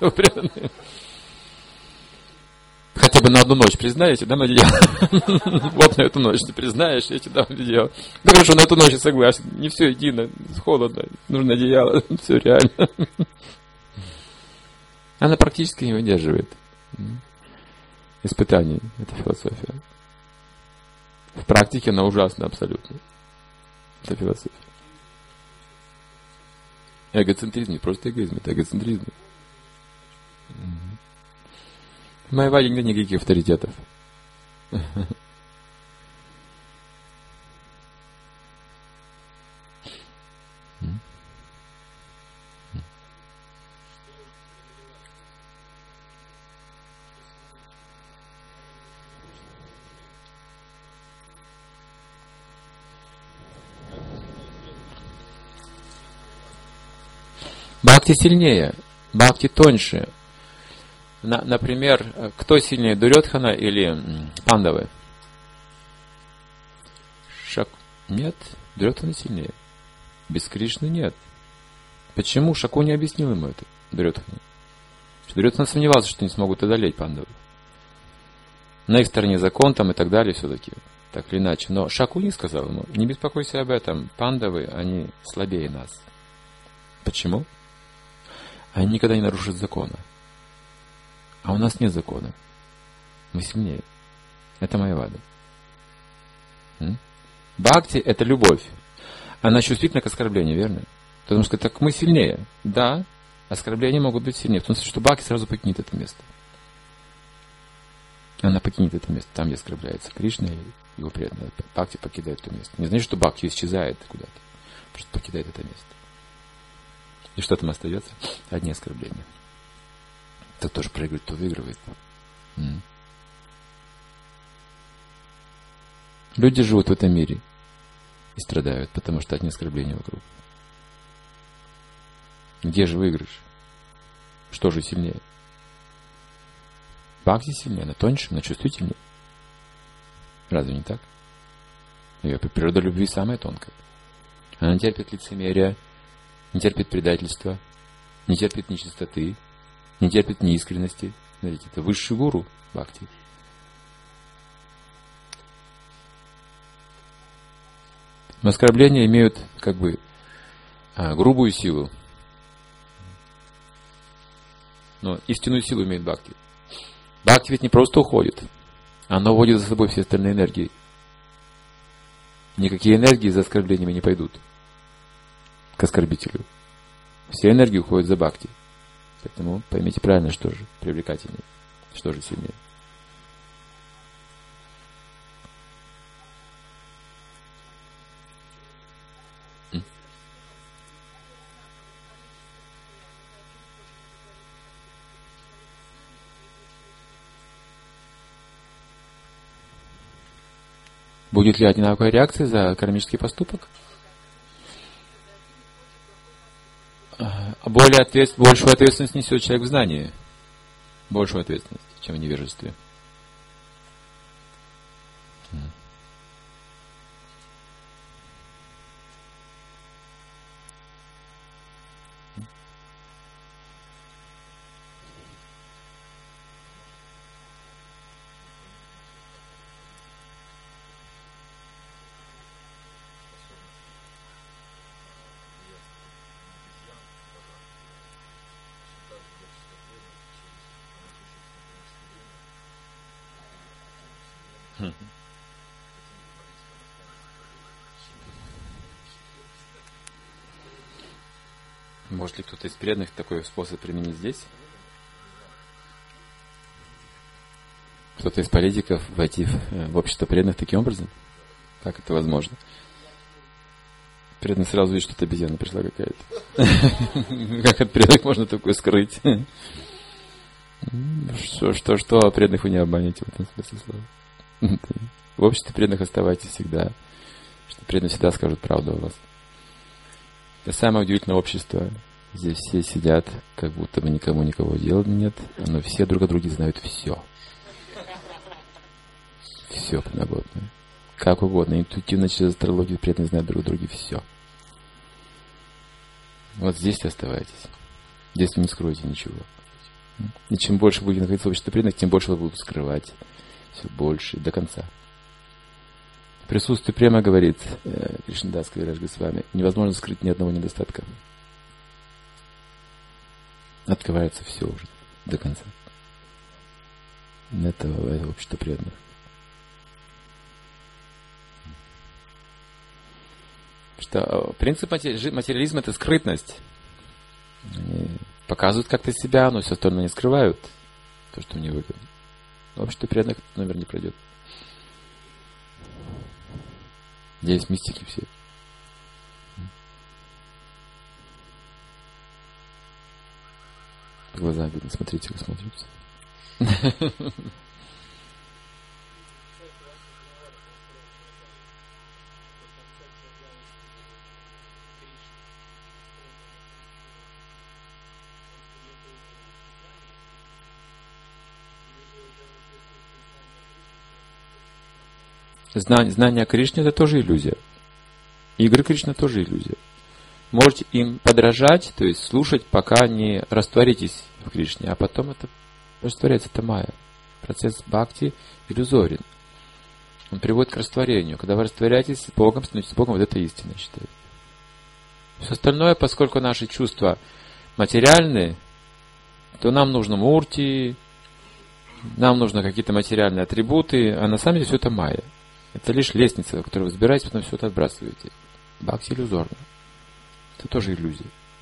Хотя бы на одну ночь признай, я тебе дам одеяло. Вот на эту ночь ты признаешь, я тебе дам одеяло. Ну хорошо, на эту ночь я согласен. Не все едино, холодно, нужно одеяло. Все реально. Она практически не выдерживает испытаний, эта философия. В практике она ужасна абсолютно. Это философия. Эгоцентризм, не просто эгоизм, это эгоцентризм. В майяваде нет никаких авторитетов. Бхакти сильнее, бхакти тоньше. На, например, кто сильнее, Дурьодхана или Пандавы? Шак... Нет, Дурьодхана сильнее. Без Кришны нет. Почему? Шаку не объяснил ему это, Дурьодхана. Дурьодхана сомневался, что не смогут одолеть Пандавы. На их стороне закон там и так далее все-таки, так или иначе. Но Шаку не сказал ему, не беспокойся об этом, Пандавы, они слабее нас. Почему? Они никогда не нарушат закона. А у нас нет закона. Мы сильнее. Это майявада. Бхакти – это любовь. Она чувствительна к оскорблению, верно? Потому что так мы сильнее. Да, оскорбления могут быть сильнее. В том смысле, что бхакти сразу покинет это место. Она покинет это место, там, где оскорбляется Кришна и его преданные. Бхакти покидает это место. Не значит, что бхакти исчезает куда-то. Просто покидает это место. И что там остается? Одни оскорбления. Кто тоже проигрывает, кто выигрывает. М-м. Люди живут в этом мире и страдают, потому что одни оскорбления вокруг. Где же выигрыш? Что же сильнее? Бхакти сильнее, она тоньше, она чувствительнее. Разве не так? Ее природа любви самая тонкая. Она не терпит лицемерия, не терпит предательства, не терпит нечистоты, не терпит неискренности. Смотрите, это высший гуру бхакти. Но оскорбления имеют как бы а, грубую силу. Но истинную силу имеет бхакти. Бхакти ведь не просто уходит, оно уводит за собой все остальные энергии. Никакие энергии за оскорблениями не пойдут к оскорбителю. Все энергии уходят за бхакти. Поэтому поймите правильно, что же привлекательнее, что же сильнее. Будет ли одинаковая реакция за кармический поступок? Более ответ... Большую ответственность несет человек в знании. Большую ответственность, чем в невежестве. Может ли кто-то из преданных такой способ применить здесь? Кто-то из политиков войти в, в общество преданных таким образом? Как это возможно? Преданный сразу видит, что это обезьяна пришла какая-то. Как от преданных можно такое скрыть? Что, что, что, преданных вы не обманете в этом смысле слова. В обществе преданных оставайтесь всегда. Что преданные всегда скажут правду о вас. Это самое удивительное общество. Здесь все сидят, как будто бы никому никого дела нет, но все друг о друге знают все. Все подноготное. Как угодно, интуитивно через астрологию преданные знают друг о друге все. Вот здесь и оставайтесь. Здесь вы не скроете ничего. И чем больше будете находиться в обществе преданных, тем больше вы будете скрывать. Все больше до конца. Присутствие прямо говорит Кришнадас Кавираж Госвами, невозможно скрыть ни одного недостатка. Открывается все уже до конца. Это, это общество преданных. Что принцип материализма — это скрытность. Они показывают как-то себя, но все остальное не скрывают. То, что не выгодно. Общество преданных этот номер не пройдет. Здесь мистики все. Глаза видно, смотрите, как смотрите. Знание, знание о Кришне — это тоже иллюзия. Игры Кришны — тоже иллюзия. Можете им подражать, то есть слушать, пока не растворитесь в Кришне, а потом это растворяется, это майя. Процесс бхакти иллюзорен. Он приводит к растворению. Когда вы растворяетесь с Богом, становитесь с Богом, вот это истина, считаю. Все остальное, поскольку наши чувства материальны, то нам нужно мурти, нам нужны какие-то материальные атрибуты, а на самом деле все это майя. Это лишь лестница, на которую вы взбираетесь, потом все это отбрасываете. Бхакти иллюзорно. Это тоже иллюзия.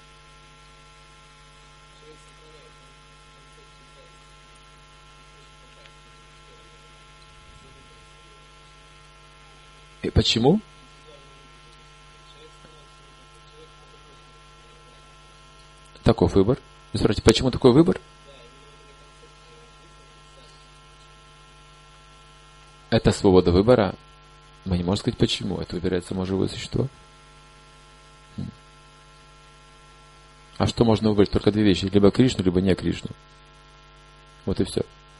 И почему? Таков выбор. Вы спрашиваете, почему такой выбор? Это свобода выбора. Мы не можем сказать почему. Это выбирает само живое существо. А что можно выбрать? Только две вещи. Либо Кришну, либо не Кришну. Вот и все.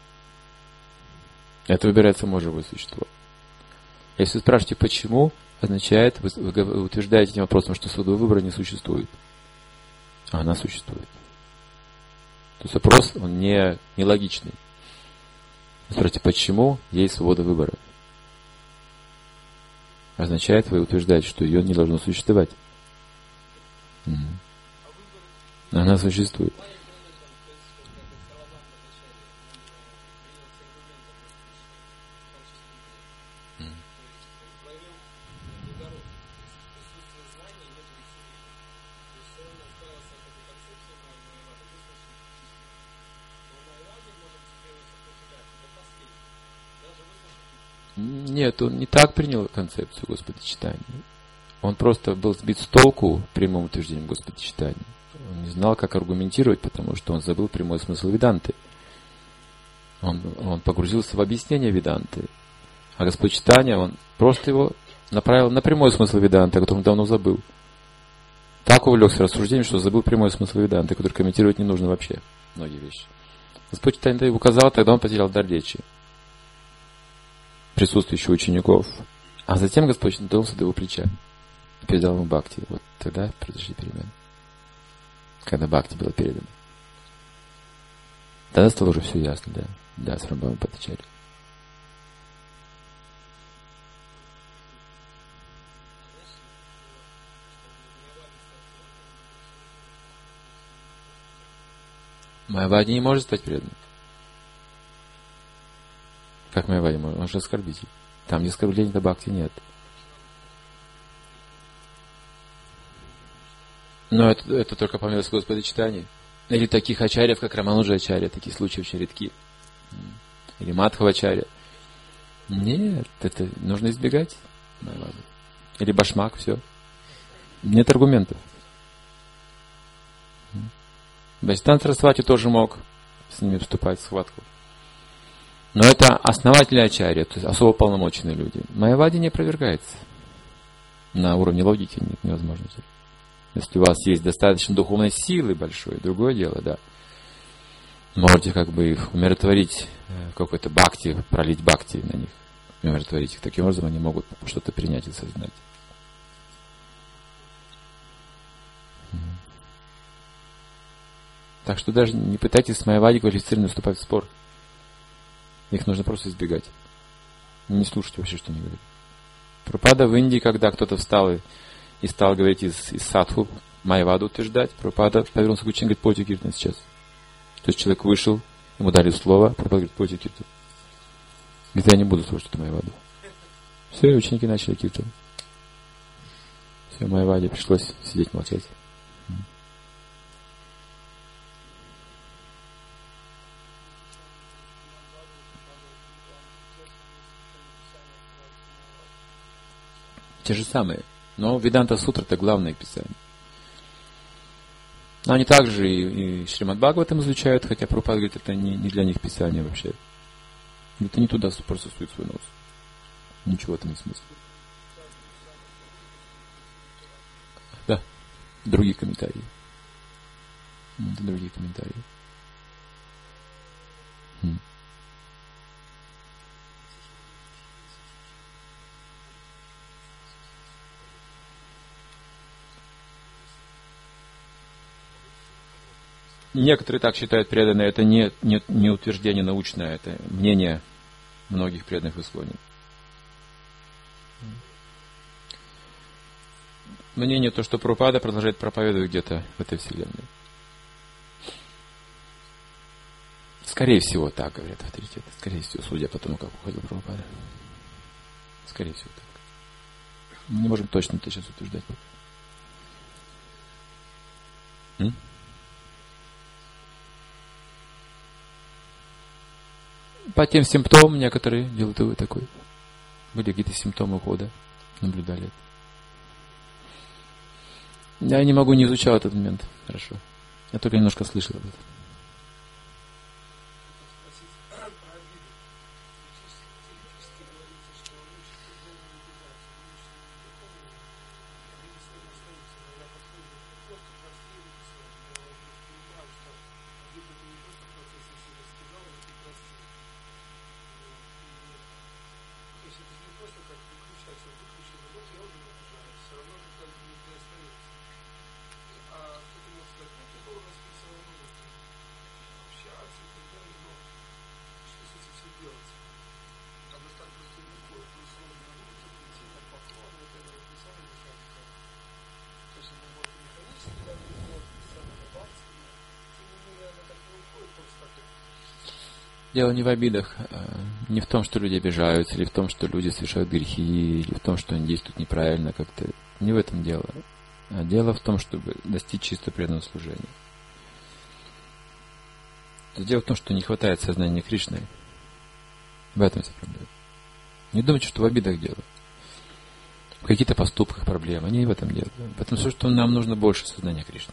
Это выбирает само живое существо. Если вы спрашиваете почему, означает, вы, вы утверждаете этим вопросом, что свобода выбора не существует. А она существует. То есть вопрос, он не, не логичный. Вы спрашиваете, почему есть свобода выбора? Означает, вы утверждаете, что ее не должно существовать. Угу. Она существует. Нет, он не так принял концепцию Господичитания. Он просто был сбит с толку прямым утверждением Господичитания. Он не знал, как аргументировать, потому что он забыл прямой смысл Веданты. Он, он погрузился в объяснение Веданты. А Господичитание, он просто его направил на прямой смысл Веданты, о котором давно забыл. Так увлекся рассуждением, что забыл прямой смысл Веданты, который комментировать не нужно вообще многие вещи. Господичитание указал, тогда он потерял дар речи присутствующих учеников. А затем Господь дотянулся до его плеча и передал ему бхакти. Вот тогда произошли перемены. Когда бхакти было передано. Тогда стало уже все ясно, да. Да, с Рамбамом подвечали. Майявади не может стать преданным. Как Майявади может? Он же оскорбитель. Там ни оскорбления до бхакти нет. Но это, это только по милости Господичитания. Или таких ачарьев, как Рамануджа ачарья, такие случаи очень редки. Или Мадхава ачарья. Нет, это нужно избегать. Или Башмак, все. Нет аргументов. Бхактисиданта Сарасвати тоже мог с ними вступать в схватку. Но это основатели ачарья, то есть особо полномоченные люди. Майявади не опровергается. На уровне логики нет, невозможно. Если у вас есть достаточно духовной силы большой, другое дело, да. Можете как бы их умиротворить, какой-то бхакти, пролить бхакти на них, умиротворить их. Таким образом они могут что-то принять и сознать. Так что даже не пытайтесь с майявади квалифицированно вступать в спор. Их нужно просто избегать. Не слушать вообще, что они говорят. Прабхупада в Индии, когда кто-то встал и, и стал говорить из, из садху, майяваду утверждать, Прабхупада повернулся к ученику и говорит: пойте киртан сейчас. То есть человек вышел, ему дали слово, Прабхупада говорит: пойте киртан. Говорит: я не буду слушать эту майяваду. Все, и ученики начали киртан. Все, майяваде пришлось сидеть молчать. Те же самые. Но Веданта Сутра — это главное писание. Но они также и, и Шримад Бхагаватам изучают, хотя Прабхупада говорит, это не, не для них писание вообще. Это не туда просто сует свой нос. Ничего в этом не смысла. Да. Другие комментарии. Это другие комментарии. Хм. Некоторые так считают преданные, это не, не, не утверждение научное, это мнение многих преданных в исламе. Мнение то, что Прабхупада продолжает проповедовать где-то в этой вселенной. Скорее всего, так говорят авторитеты. Скорее всего, судя по тому, как уходил Прабхупада. Скорее всего, так. Мы не можем точно это сейчас утверждать. М? По тем симптомам некоторые делают вывод такой. Были какие-то симптомы ухода. Наблюдали это. Я не могу, не изучал этот момент. Хорошо. Я только немножко слышал об этом. Дело не в обидах, не в том, что люди обижаются, или в том, что люди совершают грехи, или в том, что они действуют неправильно как-то. Не в этом дело. А дело в том, чтобы достичь чисто преданного служения. Дело в том, что не хватает сознания Кришны. В этом вся проблема. Не думайте, что в обидах дело. В каких-то поступках проблема. Не в этом дело. Потому что нам нужно больше сознания Кришны.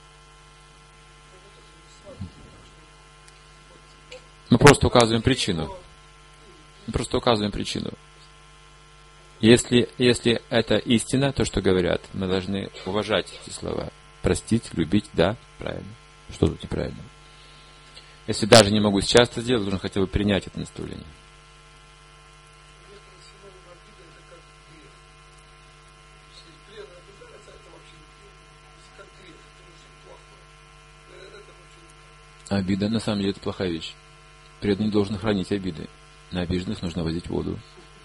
Мы просто указываем причину. Мы просто указываем причину. Если, если это истина, то, что говорят, мы должны уважать эти слова. Простить, любить, да, правильно. Что тут неправильно? Если даже не могу сейчас это сделать, должен хотя бы принять это наставление. Обида, на самом деле, это плохая вещь. Преданный должен хранить обиды. На обиженных нужно возить воду.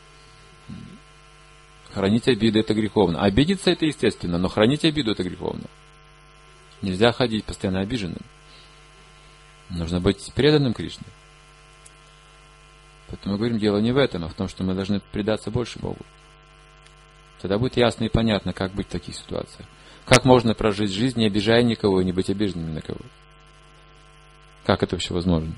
Хранить обиды — это греховно. Обидеться — это естественно, но хранить обиду — это греховно. Нельзя ходить постоянно обиженным. Нужно быть преданным Кришне. Поэтому мы говорим, дело не в этом, а в том, что мы должны предаться больше Богу. Тогда будет ясно и понятно, как быть в таких ситуациях. Как можно прожить жизнь, не обижая никого и не быть обиженным на кого. Как это вообще возможно?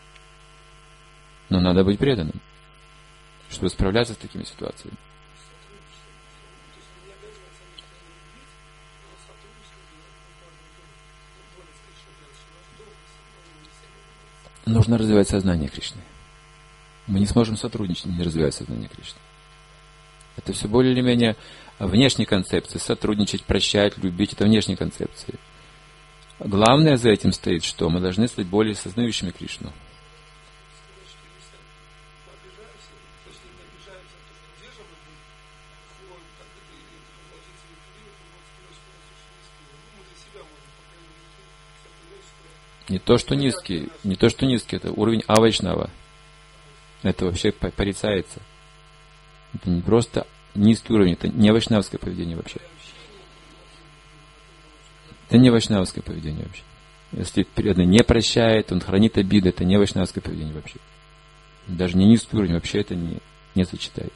Но надо быть преданным, чтобы справляться с такими ситуациями. Нужно развивать сознание Кришны. Мы не сможем сотрудничать, не развивая сознание Кришны. Это все более или менее внешние концепции. Сотрудничать, прощать, любить – это внешние концепции. Главное за этим стоит, что мы должны стать более сознающими Кришну. Не то, что низкий, не то, что низкий, это уровень авайшнава. Это вообще порицается. Это не просто низкий уровень, это не вайшнавское поведение вообще. Это не вайшнавское поведение вообще. Если преданный не прощает, он хранит обиды, это не вайшнавское поведение вообще. Даже не низкий уровень, вообще это не, не сочетается.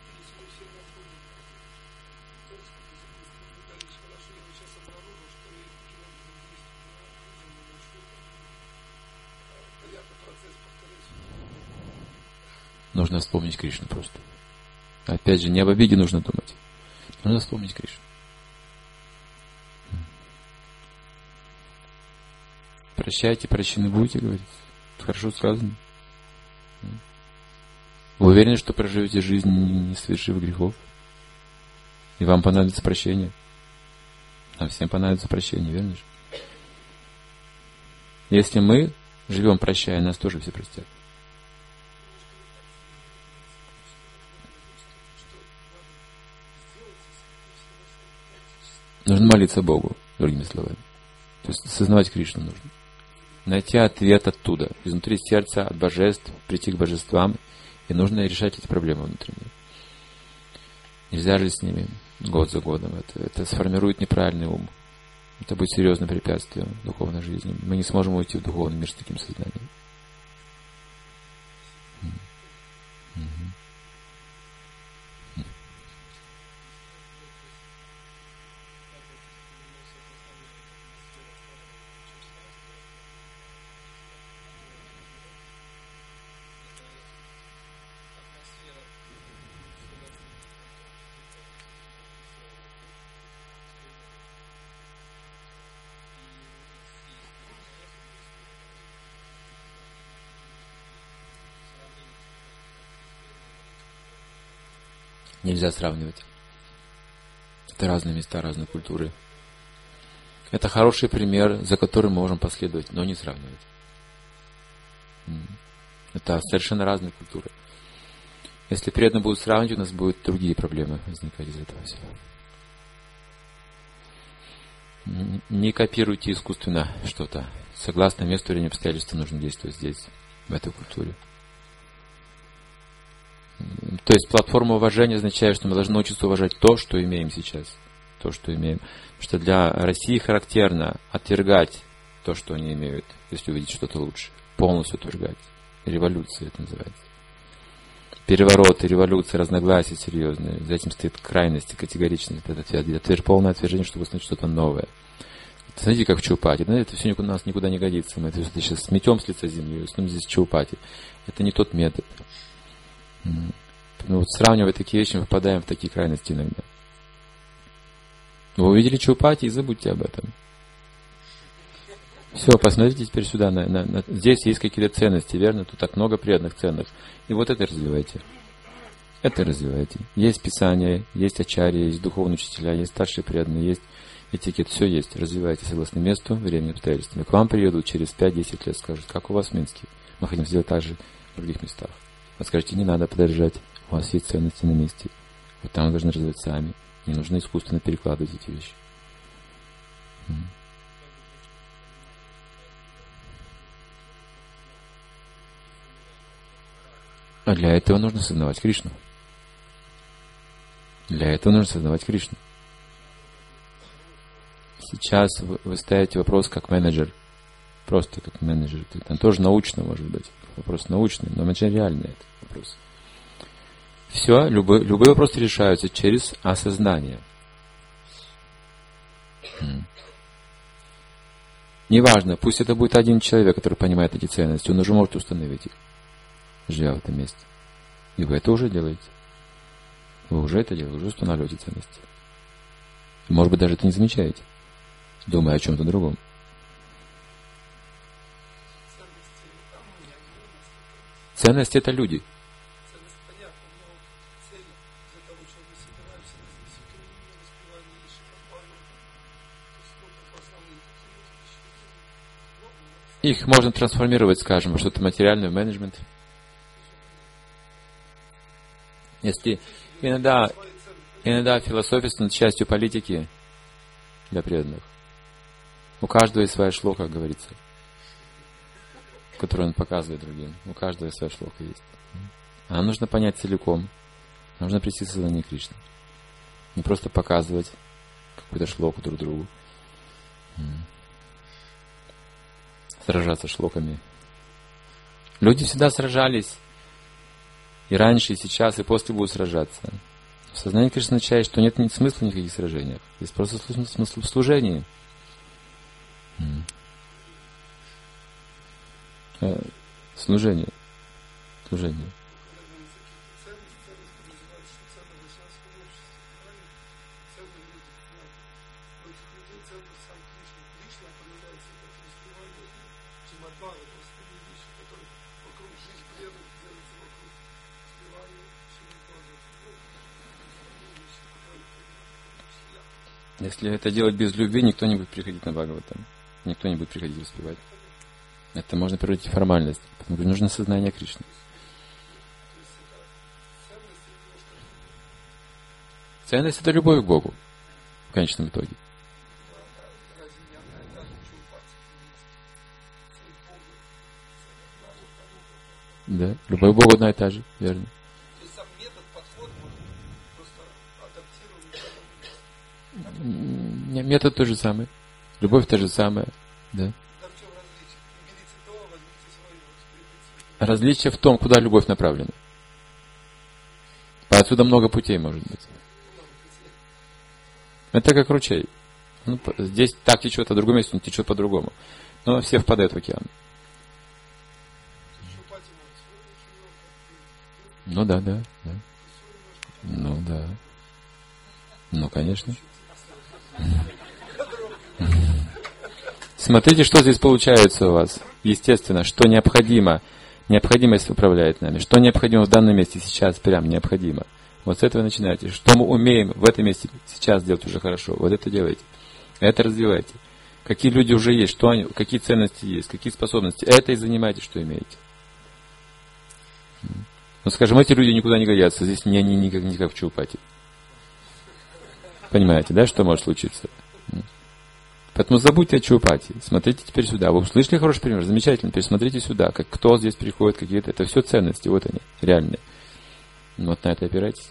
Нужно вспомнить Кришну просто. Опять же, не об обиде нужно думать. Нужно вспомнить Кришну. Прощайте, прощены будете, говорить. Хорошо сказано. Вы уверены, что проживете жизнь, не совершив грехов? И вам понадобится прощение? Нам всем понадобится прощение, верно же? Если мы живем прощая, нас тоже все простят. Нужно молиться Богу, другими словами. То есть осознавать Кришну нужно. Найти ответ оттуда, изнутри сердца, от божеств, прийти к божествам. И нужно решать эти проблемы внутренние. Нельзя жить с ними год за годом. Это, это сформирует неправильный ум. Это будет серьезным препятствием в духовной жизни. Мы не сможем уйти в духовный мир с таким сознанием. Нельзя сравнивать. Это разные места, разные культуры. Это хороший пример, за которым мы можем последовать, но не сравнивать. Это совершенно разные культуры. Если преданно будут сравнивать, у нас будут другие проблемы возникать из этого всего. Не копируйте искусственно что-то. Согласно месту, времени, обстоятельствам нужно действовать здесь, в этой культуре. То есть платформа уважения означает, что мы должны научиться уважать то, что имеем сейчас. То, что имеем. Потому что для России характерно отвергать то, что они имеют, если увидеть что-то лучше. Полностью отвергать. Революция это называется. Перевороты, революции, разногласия серьезные. За этим стоит крайность, категоричность. Это отверг, полное отвержение, чтобы узнать что-то новое. Смотрите, как в Чаупати. Это все у нас никуда не годится. Мы это сейчас сметем с лица земли и уснем здесь в Чаупати. Это не тот метод. Ну, вот сравнивая такие вещи, мы попадаем в такие крайности иногда. Вы увидели Чаупати и забудьте об этом. Все, посмотрите теперь сюда. На, на, на, здесь есть какие-то ценности, верно? Тут так много преданных ценных. И вот это развивайте. Это развивайте. Есть Писание, есть ачарьи, есть духовные учителя, есть старшие преданные, есть этикет. Все есть. Развивайте согласно месту, времени, обстоятельствам. И к вам приедут через пять-десять лет, скажут, как у вас в Минске. Мы хотим сделать так же в других местах. Вы скажете, не надо подождать, у вас есть ценности на месте. Вот там вы должны развивать сами. Не нужно искусственно перекладывать эти вещи. А для этого нужно сознавать Кришну. Для этого нужно сознавать Кришну. Сейчас вы, вы ставите вопрос как менеджер. Просто как менеджер. Там тоже научно может быть. Вопрос научный, но материальный это вопрос. Все, любые, любые вопросы решаются через осознание. Неважно, пусть это будет один человек, который понимает эти ценности, он уже может установить их, живя в этом месте. И вы это уже делаете. Вы уже это делаете, уже устанавливаете ценности. Может быть, даже это не замечаете, думая о чем-то другом. Ценности — это люди. Их можно трансформировать, скажем, во что-то материальное, в менеджмент. Если иногда, иногда философия становится частью политики для преданных. У каждого есть своя шлока, как говорится, которую он показывает другим. У каждого своя шлока есть. А нужно понять целиком. Нужно прийти в сознание Кришны. Не просто показывать какую-то шлоку друг другу. Сражаться шлоками. Люди всегда сражались. И раньше, и сейчас, и после будут сражаться. В сознании Кришны означает, что нет смысла в никаких сражениях. Есть просто смысл в служении. Служение. Служение. Если это делать без любви, никто не будет приходить на Бхагаватам. Никто не будет приходить воспевать. Это можно превратить в формальность. Потому что нужно сознание Кришны. Ценность — это любовь к Богу. В конечном итоге. Да, любовь к Богу одна и та же, верно. Метод тот же самый. Любовь та же самая. Да. Различие в том, куда любовь направлена. Отсюда много путей может быть. Это как ручей. Ну, здесь так течет, а в другом месте он течет по-другому. Но все впадают в океан. Ну да, да, да. Ну да. Ну, конечно. Смотрите, что здесь получается у вас. Естественно, что необходимо. Необходимость управляет нами. Что необходимо в данном месте сейчас, прям необходимо. Вот с этого начинайте. Что мы умеем в этом месте сейчас делать уже хорошо. Вот это делайте. Это развивайте. Какие люди уже есть, что они, какие ценности есть, какие способности. Это и занимайтесь, что имеете. Ну, скажем, эти люди никуда не годятся. Здесь не они никак, никак в Чаупати. Понимаете, да, что может случиться? Поэтому забудьте о Чаупати. Смотрите теперь сюда. Вы услышали хороший пример? Замечательно. Теперь смотрите сюда. Как, кто здесь приходит, какие-то. Это все ценности. Вот они. Реальные. Вот на это опирайтесь.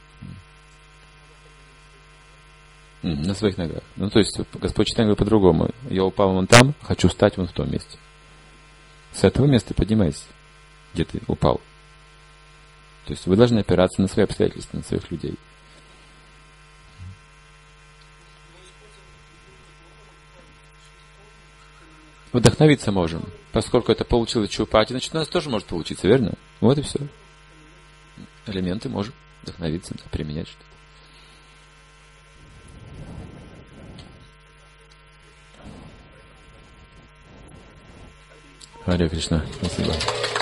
На своих ногах. Ну, то есть, Господь Чайтанья говорит по-другому. Я упал вон там, хочу встать вон в том месте. С этого места поднимайся, где ты упал. То есть, вы должны опираться на свои обстоятельства, на своих людей. Вдохновиться можем. Поскольку это получилось Чаупати, значит, у нас тоже может получиться, верно? Вот и все. Элементы можем вдохновиться, применять что-то. Харе Кришна. Спасибо.